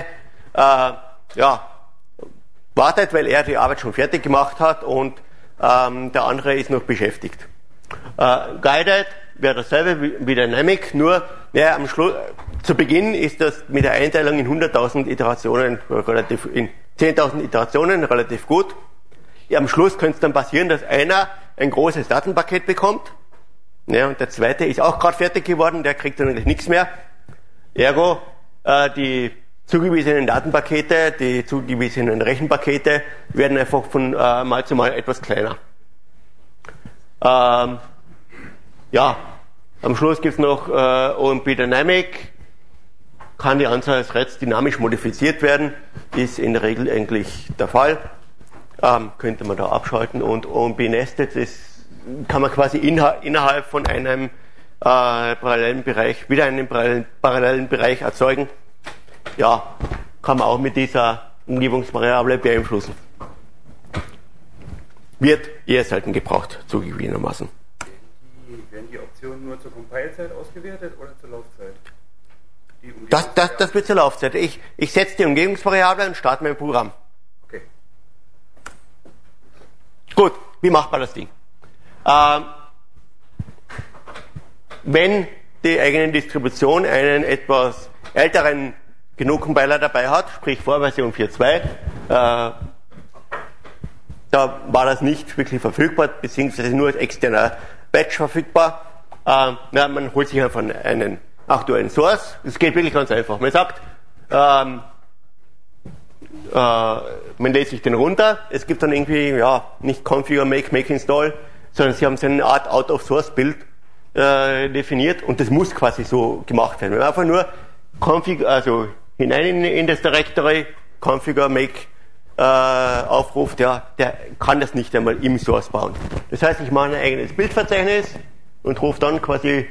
wartet, weil er die Arbeit schon fertig gemacht hat und der andere ist noch beschäftigt. Guided wäre dasselbe wie Dynamic, nur am Schluss, zu Beginn ist das mit der Einteilung in 100.000 Iterationen in 10.000 Iterationen relativ gut. Ja, am Schluss könnte es dann passieren, dass einer ein großes Datenpaket bekommt, ja, und der zweite ist auch gerade fertig geworden, der kriegt dann eigentlich nichts mehr. Ergo, die zugewiesenen Datenpakete, die zugewiesenen Rechenpakete werden einfach von Mal zu Mal etwas kleiner. Am Schluss gibt es noch OMP Dynamic, kann die Anzahl des Threads dynamisch modifiziert werden, ist in der Regel eigentlich der Fall. Könnte man da abschalten und OMP Nested, das kann man quasi innerhalb von einem parallelen Bereich, wieder einen parallelen Bereich erzeugen. Ja, kann man auch mit dieser Umgebungsvariable beeinflussen. Wird eher selten gebraucht, zugegebenermaßen. Werden die Optionen nur zur Compile-Zeit ausgewertet oder zur Laufzeit? Das wird zur Laufzeit. Ich setze die Umgebungsvariable und starte mein Programm. Okay. Gut, wie macht man das Ding? Wenn die eigene Distribution einen etwas älteren GNU-Compiler dabei hat, sprich vor Version 4.2, da war das nicht wirklich verfügbar, beziehungsweise nur als externer Batch verfügbar. Man holt sich einfach einen aktuellen Source. Es geht wirklich ganz einfach. Man sagt, man lädt sich den runter. Es gibt dann irgendwie, nicht configure, make install, sondern sie haben so eine Art Out-of-Source-Bild definiert und das muss quasi so gemacht werden. Wenn man einfach nur hinein in das Directory, configure, make aufruft, der kann das nicht einmal im Source bauen. Das heißt, ich mache ein eigenes Bildverzeichnis und rufe dann quasi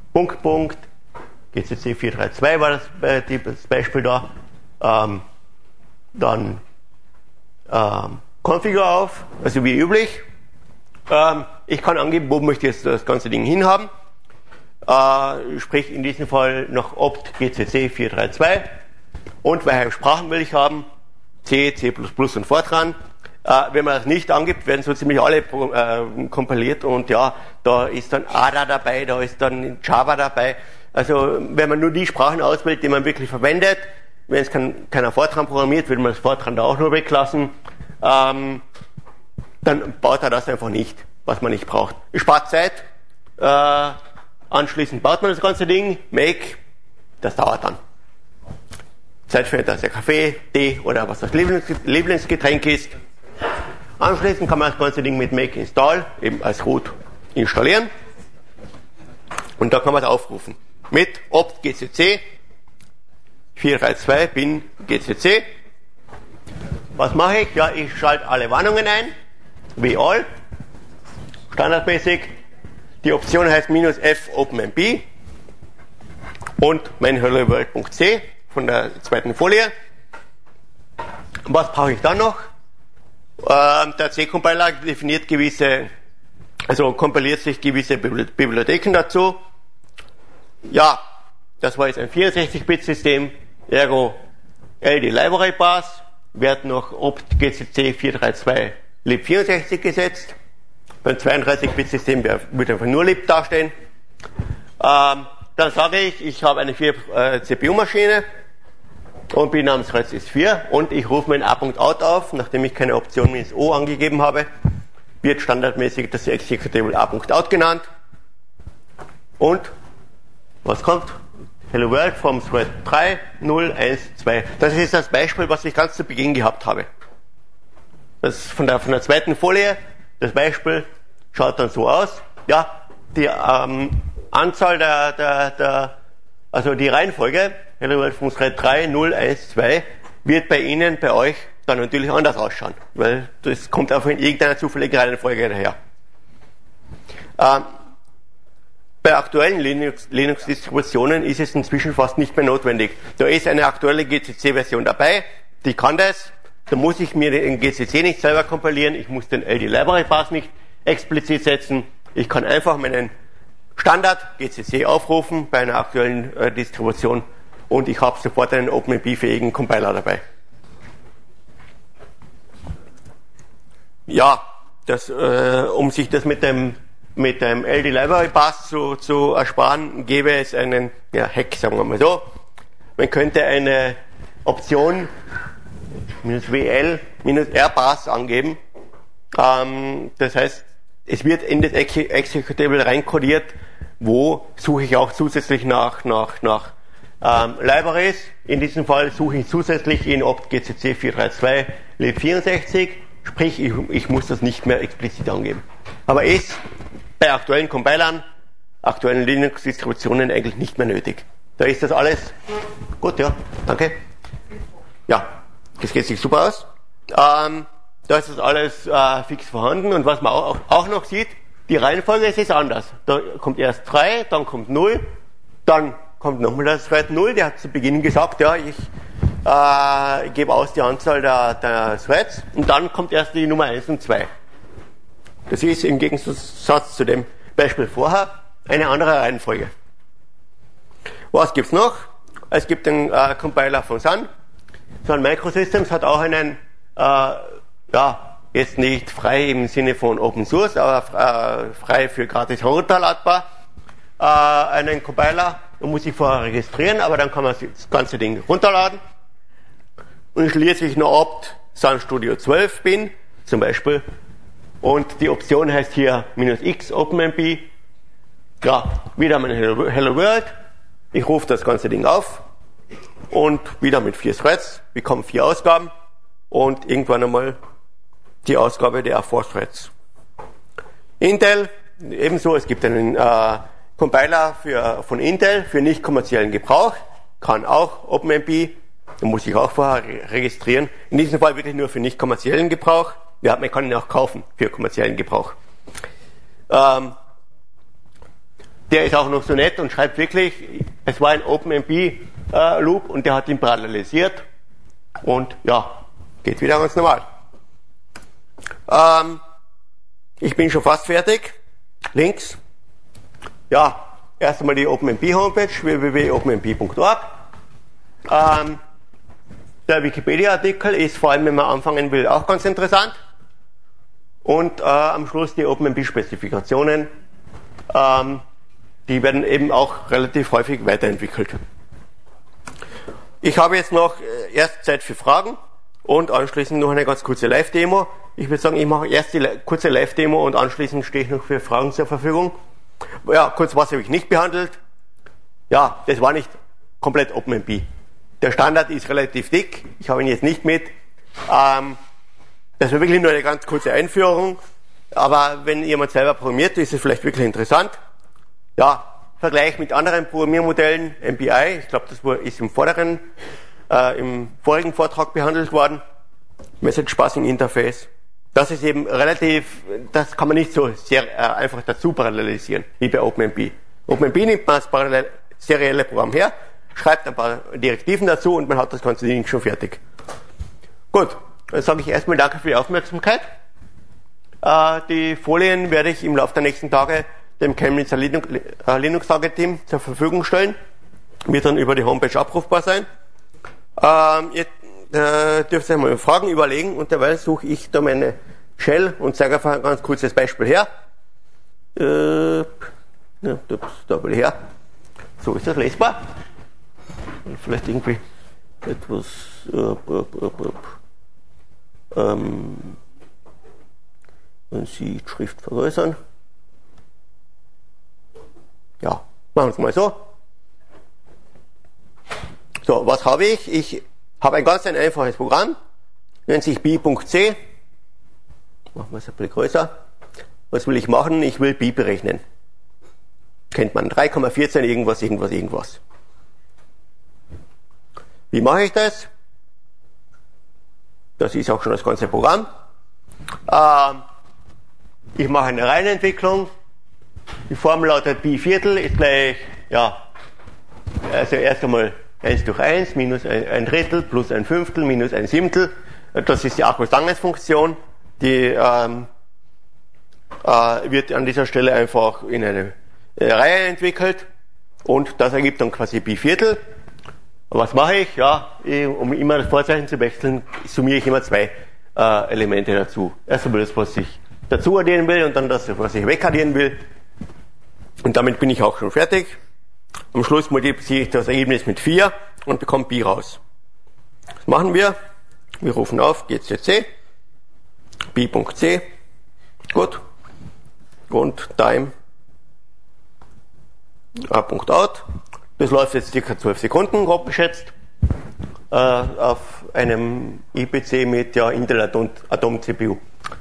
GCC 432 war das Beispiel da, dann configure auf, also wie üblich. Ich kann angeben, wo möchte ich jetzt das ganze Ding hinhaben. Sprich in diesem Fall noch opt GCC 432 und welche Sprachen will ich haben? C, C++ und Fortran. Wenn man das nicht angibt, werden so ziemlich alle kompiliert und da ist dann Ada dabei, da ist dann Java dabei. Also wenn man nur die Sprachen auswählt, die man wirklich verwendet, wenn es keiner Fortran programmiert, würde man das Fortran da auch nur weglassen, dann baut er das einfach nicht, was man nicht braucht. Spart Zeit, anschließend baut man das ganze Ding, make, das dauert dann. Zeitfenster, dass der Kaffee, Tee oder was das Lieblingsgetränk ist. Anschließend kann man das ganze Ding mit Make Install eben als Root installieren. Und da kann man es aufrufen. Mit opt gcc 432 bin gcc. Was mache ich? Ja, ich schalte alle Warnungen ein, wie all, standardmäßig. Die Option heißt -f OpenMP und mein helloworld.c von der zweiten Folie. Was brauche ich dann noch? Der C-Compiler definiert kompiliert sich gewisse Bibliotheken dazu. Ja, das war jetzt ein 64-Bit-System, ergo LD Library Path, wird noch opt gcc 432 lib64 gesetzt. Beim 32-Bit-System wird einfach nur lib dastehen. Dann sage ich habe eine 4 CPU-Maschine und bin namens Threads ist 4 und ich rufe mein A.out auf, nachdem ich keine Option -O angegeben habe, wird standardmäßig das Executable A.out genannt. Und was kommt? Hello World vom Thread 3, 0, 1, 2. Das ist das Beispiel, was ich ganz zu Beginn gehabt habe. Das ist von der zweiten Folie. Das Beispiel schaut dann so aus. Ja, die Anzahl also die Reihenfolge, Hello World vom Thread 3, 0, 1, 2, wird bei Ihnen, bei euch dann natürlich anders ausschauen. Weil das kommt einfach in irgendeiner zufälligen Reihenfolge daher. Bei aktuellen Linux-Distributionen ist es inzwischen fast nicht mehr notwendig. Da ist eine aktuelle GCC-Version dabei, die kann das. Da muss ich mir den GCC nicht selber kompilieren, ich muss den LD Library Path nicht explizit setzen. Ich kann einfach meinen Standard GCC aufrufen bei einer aktuellen Distribution und ich habe sofort einen OpenMP-fähigen Compiler dabei. Ja, um sich das mit dem LD Library Path zu ersparen, gäbe es einen Hack, sagen wir mal so. Man könnte eine Option -WL -R Path angeben. Das heißt, es wird in das Executable reinkodiert, wo suche ich auch zusätzlich nach Libraries. In diesem Fall suche ich zusätzlich in opt gcc 432 lib64, sprich ich muss das nicht mehr explizit angeben. Aber ist bei aktuellen Compilern, aktuellen Linux-Distributionen eigentlich nicht mehr nötig. Da ist das alles gut, ja, danke. Ja, das geht sich super aus. Da ist das alles fix vorhanden und was man auch noch sieht, die Reihenfolge ist anders. Da kommt erst 3, dann kommt 0, dann kommt nochmal das Thread 0, der hat zu Beginn gesagt, ja, ich gebe aus die Anzahl der Threads und dann kommt erst die Nummer 1 und 2. Das ist im Gegensatz zu dem Beispiel vorher eine andere Reihenfolge. Was gibt's noch? Es gibt den Compiler von Sun. Sun Microsystems hat auch einen, jetzt nicht frei im Sinne von Open Source, aber frei für gratis herunterladbar, einen Compiler. Man muss sich vorher registrieren, aber dann kann man das ganze Ding runterladen. Und installiert sich noch opt Sun Studio 12 bin, zum Beispiel. Und die Option heißt hier -x OpenMP. Ja, wieder mein Hello World. Ich rufe das ganze Ding auf und wieder mit 4 Threads, bekomme 4 Ausgaben und irgendwann einmal die Ausgabe der 4 Threads. Intel, ebenso, es gibt einen Compiler von Intel für nicht kommerziellen Gebrauch, kann auch OpenMP, da muss ich auch vorher registrieren. In diesem Fall wirklich nur für nicht kommerziellen Gebrauch. Ja, man kann ihn auch kaufen für kommerziellen Gebrauch. Der ist auch noch so nett und schreibt wirklich, es war ein OpenMP-Loop und der hat ihn parallelisiert und ja, geht wieder ganz normal. Ich bin schon fast fertig. Links. Ja, erst einmal die OpenMP-Homepage, www.openmp.org. Der Wikipedia-Artikel ist vor allem, wenn man anfangen will, auch ganz interessant. Und am Schluss die OpenMP-Spezifikationen. Die werden eben auch relativ häufig weiterentwickelt. Ich habe jetzt noch erst Zeit für Fragen und anschließend noch eine ganz kurze Live-Demo. Ich würde sagen, ich mache erst die kurze Live-Demo und anschließend stehe ich noch für Fragen zur Verfügung. Ja, kurz, was habe ich nicht behandelt? Ja, das war nicht komplett OpenMP. Der Standard ist relativ dick. Ich habe ihn jetzt nicht mit. Das war wirklich nur eine ganz kurze Einführung. Aber wenn jemand selber programmiert, ist es vielleicht wirklich interessant. Ja, Vergleich mit anderen Programmiermodellen, MPI. Ich glaube, das ist im vorigen Vortrag behandelt worden. Message Passing Interface. Das ist eben das kann man nicht so sehr einfach dazu parallelisieren, wie bei OpenMP. OpenMP nimmt man als serielle Programm her, schreibt ein paar Direktiven dazu und man hat das ganze Ding schon fertig. Gut, dann sage ich erstmal danke für die Aufmerksamkeit. Die Folien werde ich im Laufe der nächsten Tage dem Chemnitzer Linux-Tage-Team zur Verfügung stellen. Wird dann über die Homepage abrufbar sein. Jetzt dürft ihr mal Fragen überlegen und derweil suche ich da meine Shell und zeige einfach ein ganz kurzes Beispiel her. Doppel her. So, ist das lesbar? Vielleicht irgendwie etwas wenn Sie die Schrift vergrößern. Ja, machen wir es mal so. So, was habe ich? Ich habe ein ganz einfaches Programm, nennt sich bi.c. Machen wir es ein bisschen größer. Was will ich machen? Ich will Bi berechnen. Kennt man 3,14 irgendwas. Wie mache ich das? Das ist auch schon das ganze Programm. Ich mache eine Reihenentwicklung. Die Formel lautet Bi Viertel ist gleich, also erst einmal 1 durch 1 minus ein Drittel plus ein Fünftel minus ein Siebtel. Das ist die Akkus-Langheitsfunktion. Die wird an dieser Stelle einfach in eine Reihe entwickelt und das ergibt dann quasi Bi Viertel. Was mache ich? Ja, um immer das Vorzeichen zu wechseln, summiere ich immer zwei Elemente dazu. Erst einmal das, was ich dazu addieren will und dann das, was ich wegaddieren will. Und damit bin ich auch schon fertig. Am Schluss multipliziere ich das Ergebnis mit 4 und bekomme Bi raus. Was machen wir? Wir rufen auf gcc bi.c, gut, und time a.out. Das läuft jetzt ca. 12 Sekunden, grob geschätzt, auf einem IPC mit Intel Atom CPU.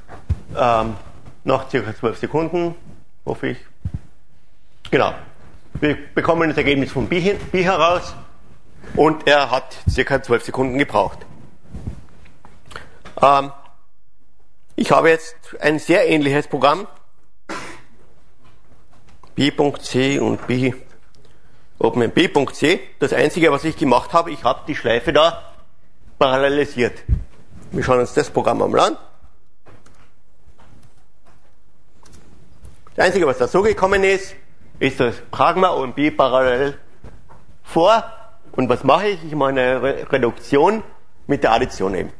Nach ca. 12 Sekunden, hoffe ich. Genau. Wir bekommen das Ergebnis von Bi heraus und er hat ca. 12 Sekunden gebraucht. Ich habe jetzt ein sehr ähnliches Programm. Bi.c und OpenMP.c. Das einzige, was ich gemacht habe, ich habe die Schleife da parallelisiert. Wir schauen uns das Programm einmal an. Das einzige, was dazugekommen ist das Pragma OMP parallel vor. Und was mache ich? Ich mache eine Reduktion mit der Addition eben.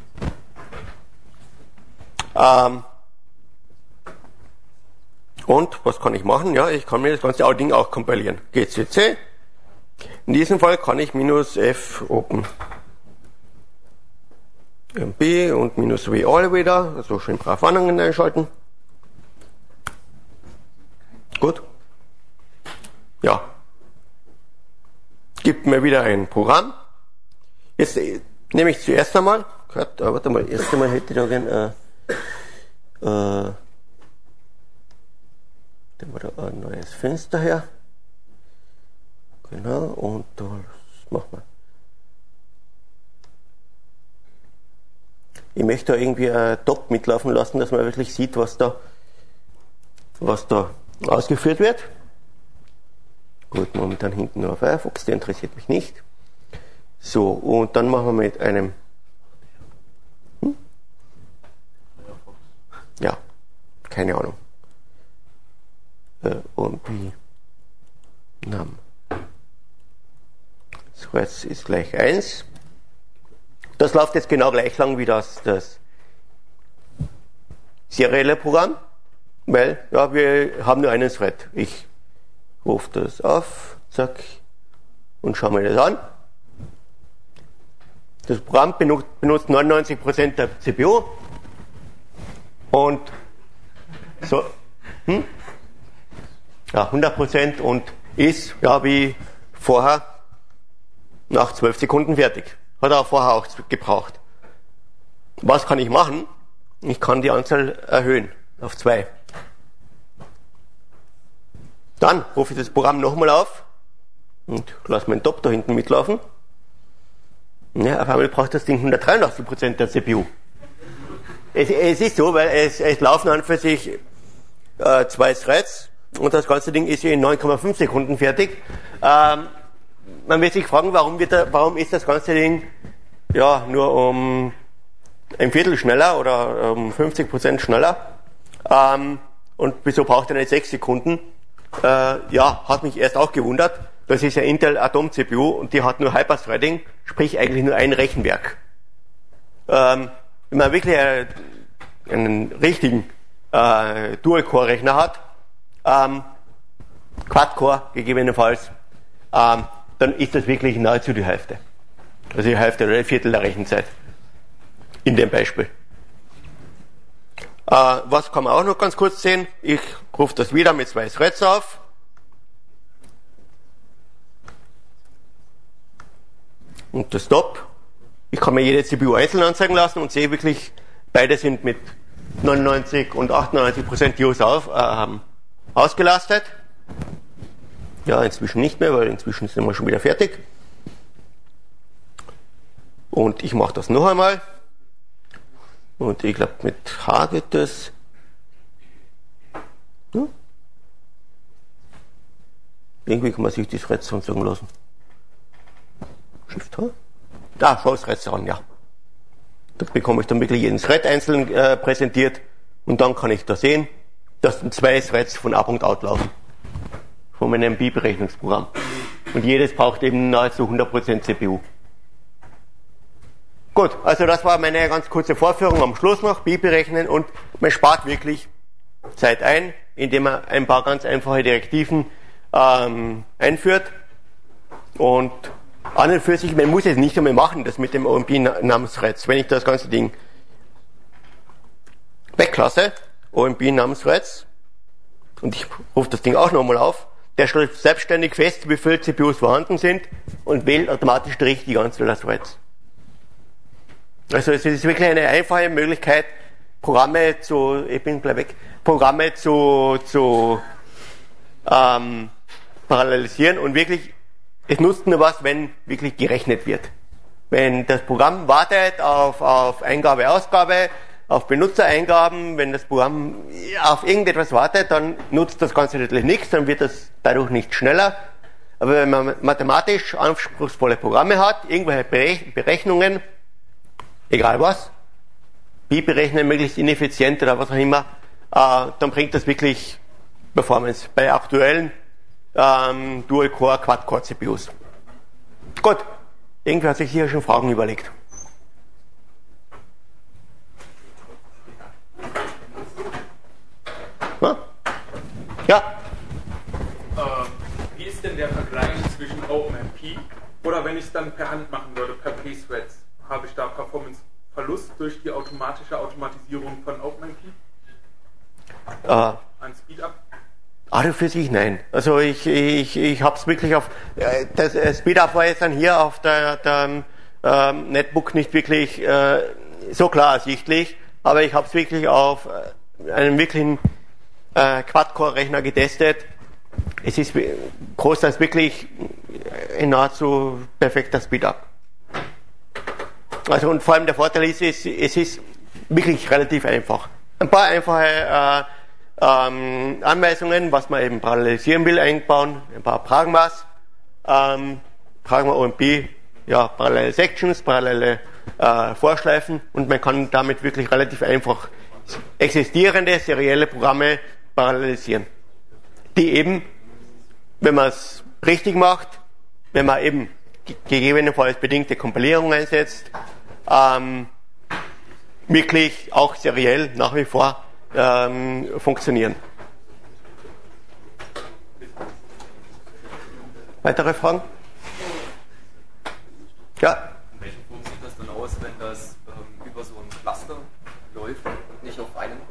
Und was kann ich machen? Ja, ich kann mir das ganze Ding auch kompilieren. gcc. In diesem Fall kann ich -f open mp und -w all wieder, also schön brav Warnungen einschalten. Gut. Ja. Gibt mir wieder ein Programm. Jetzt nehme ich zuerst einmal, warte mal, erst einmal hätte ich da gerne dann war da ein neues Fenster her. Genau, und das machen wir. Ich möchte da irgendwie ein Top mitlaufen lassen, dass man wirklich sieht, was da ausgeführt wird. Gut, momentan hinten nur Firefox, der interessiert mich nicht. So, und dann machen wir mit einem ja, keine Ahnung. Und wie Name. So, jetzt ist gleich 1. Das läuft jetzt genau gleich lang wie das serielle Programm, weil wir haben nur einen Thread. Ich rufe das auf, zack, und schaue mir das an. Das Programm benutzt 99% der CPU und so, 100% und ist, wie vorher, nach 12 Sekunden fertig. Hat er vorher auch gebraucht. Was kann ich machen? Ich kann die Anzahl erhöhen auf 2. Dann rufe ich das Programm nochmal auf und lasse meinen Top da hinten mitlaufen. Ja, auf einmal braucht das Ding 183% der CPU. Es ist so, weil es laufen an für sich 2 Threads und das ganze Ding ist in 9,5 Sekunden fertig. Man wird sich fragen, warum ist das ganze Ding ja nur um ein Viertel schneller oder um 50% schneller. Und wieso braucht er nicht 6 Sekunden? Ja, hat mich erst auch gewundert. Das ist ja Intel Atom CPU und die hat nur Hyper-Threading, sprich eigentlich nur ein Rechenwerk. Wenn man wirklich einen richtigen Dual-Core-Rechner hat, Quad-Core gegebenenfalls, dann ist das wirklich nahezu die Hälfte. Also die Hälfte oder ein Viertel der Rechenzeit. In dem Beispiel. Was kann man auch noch ganz kurz sehen? Ich rufe das wieder mit 2 Threads auf. Und das Stop. Ich kann mir jede CPU einzeln anzeigen lassen und sehe wirklich, beide sind mit 99 und 98% Use ausgelastet. Ja, inzwischen nicht mehr, weil inzwischen sind wir schon wieder fertig. Und ich mache das noch einmal. Und ich glaube, mit H geht das. Ja. Irgendwie kann man sich die Threads anzeigen lassen. Shift H. Da, schau das Threads an, ja. Da bekomme ich dann wirklich jeden Thread einzeln präsentiert. Und dann kann ich da sehen, dass 2 Threads von Up und Out laufen. Von meinem B-Berechnungsprogramm. Und jedes braucht eben nahezu 100% CPU. Gut, also das war meine ganz kurze Vorführung am Schluss noch, B berechnen und man spart wirklich Zeit ein, indem man ein paar ganz einfache Direktiven einführt und an und für sich, man muss es nicht einmal machen, das mit dem OMP-Namensthreads. Wenn ich das ganze Ding weglasse, OMP-Namensthreads, und ich rufe das Ding auch nochmal auf, der stellt selbstständig fest, wie viele CPUs vorhanden sind und wählt automatisch die richtige Anzahl der Threads. Also es ist wirklich eine einfache Möglichkeit, Programme zu parallelisieren und wirklich, es nutzt nur was, wenn wirklich gerechnet wird. Wenn das Programm wartet auf Eingabe, Ausgabe, auf Benutzereingaben, wenn das Programm auf irgendetwas wartet, dann nutzt das Ganze natürlich nichts, dann wird das dadurch nicht schneller. Aber wenn man mathematisch anspruchsvolle Programme hat, irgendwelche Berechnungen, egal was, wie berechnen, möglichst ineffizient oder was auch immer, dann bringt das wirklich Performance bei aktuellen Dual-Core, Quad-Core-CPUs. Gut, irgendwer hat sich hier schon Fragen überlegt. Na? Ja? Wie ist denn der Vergleich zwischen OpenMP oder wenn ich es dann per Hand machen würde, per P-Threads? Habe ich da Performance-Verlust durch die automatische Automatisierung von OpenMP? Ein Speedup? Für sich nein. Also ich habe es wirklich auf das Speedup war jetzt dann hier auf der Netbook nicht wirklich so klar ersichtlich, aber ich habe es wirklich auf einem wirklichen Quad-Core-Rechner getestet. Es ist großteils wirklich ein nahezu perfekter Speedup. Also und vor allem der Vorteil ist, es ist wirklich relativ einfach. Ein paar einfache Anweisungen, was man eben parallelisieren will, einbauen, ein paar Pragmas, Pragma OMP, ja, parallele Sections, parallele Vorschleifen und man kann damit wirklich relativ einfach existierende serielle Programme parallelisieren, die eben, wenn man es richtig macht, wenn man eben gegebenenfalls bedingte Kompilierung einsetzt, wirklich auch seriell nach wie vor funktionieren. Weitere Fragen? Ja? In welcher Form sieht das dann aus, wenn das über so ein Cluster läuft und nicht auf einem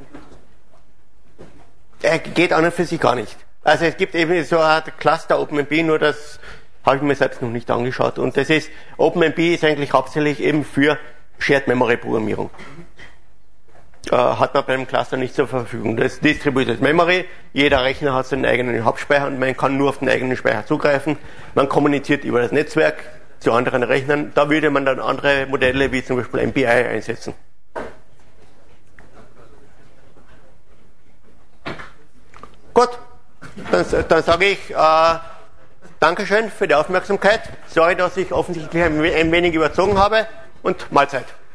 Computer? Geht an und für sich gar nicht. Also es gibt eben so eine Cluster OpenMP, nur dass Habe ich mir selbst noch nicht angeschaut. Und das ist, OpenMP ist eigentlich hauptsächlich eben für Shared Memory Programmierung. Hat man beim Cluster nicht zur Verfügung. Das ist Distributed Memory. Jeder Rechner hat seinen eigenen Hauptspeicher und man kann nur auf den eigenen Speicher zugreifen. Man kommuniziert über das Netzwerk zu anderen Rechnern. Da würde man dann andere Modelle wie zum Beispiel MPI einsetzen. Gut, dann sage ich Dankeschön für die Aufmerksamkeit. Sorry, dass ich offensichtlich ein wenig überzogen habe und Mahlzeit.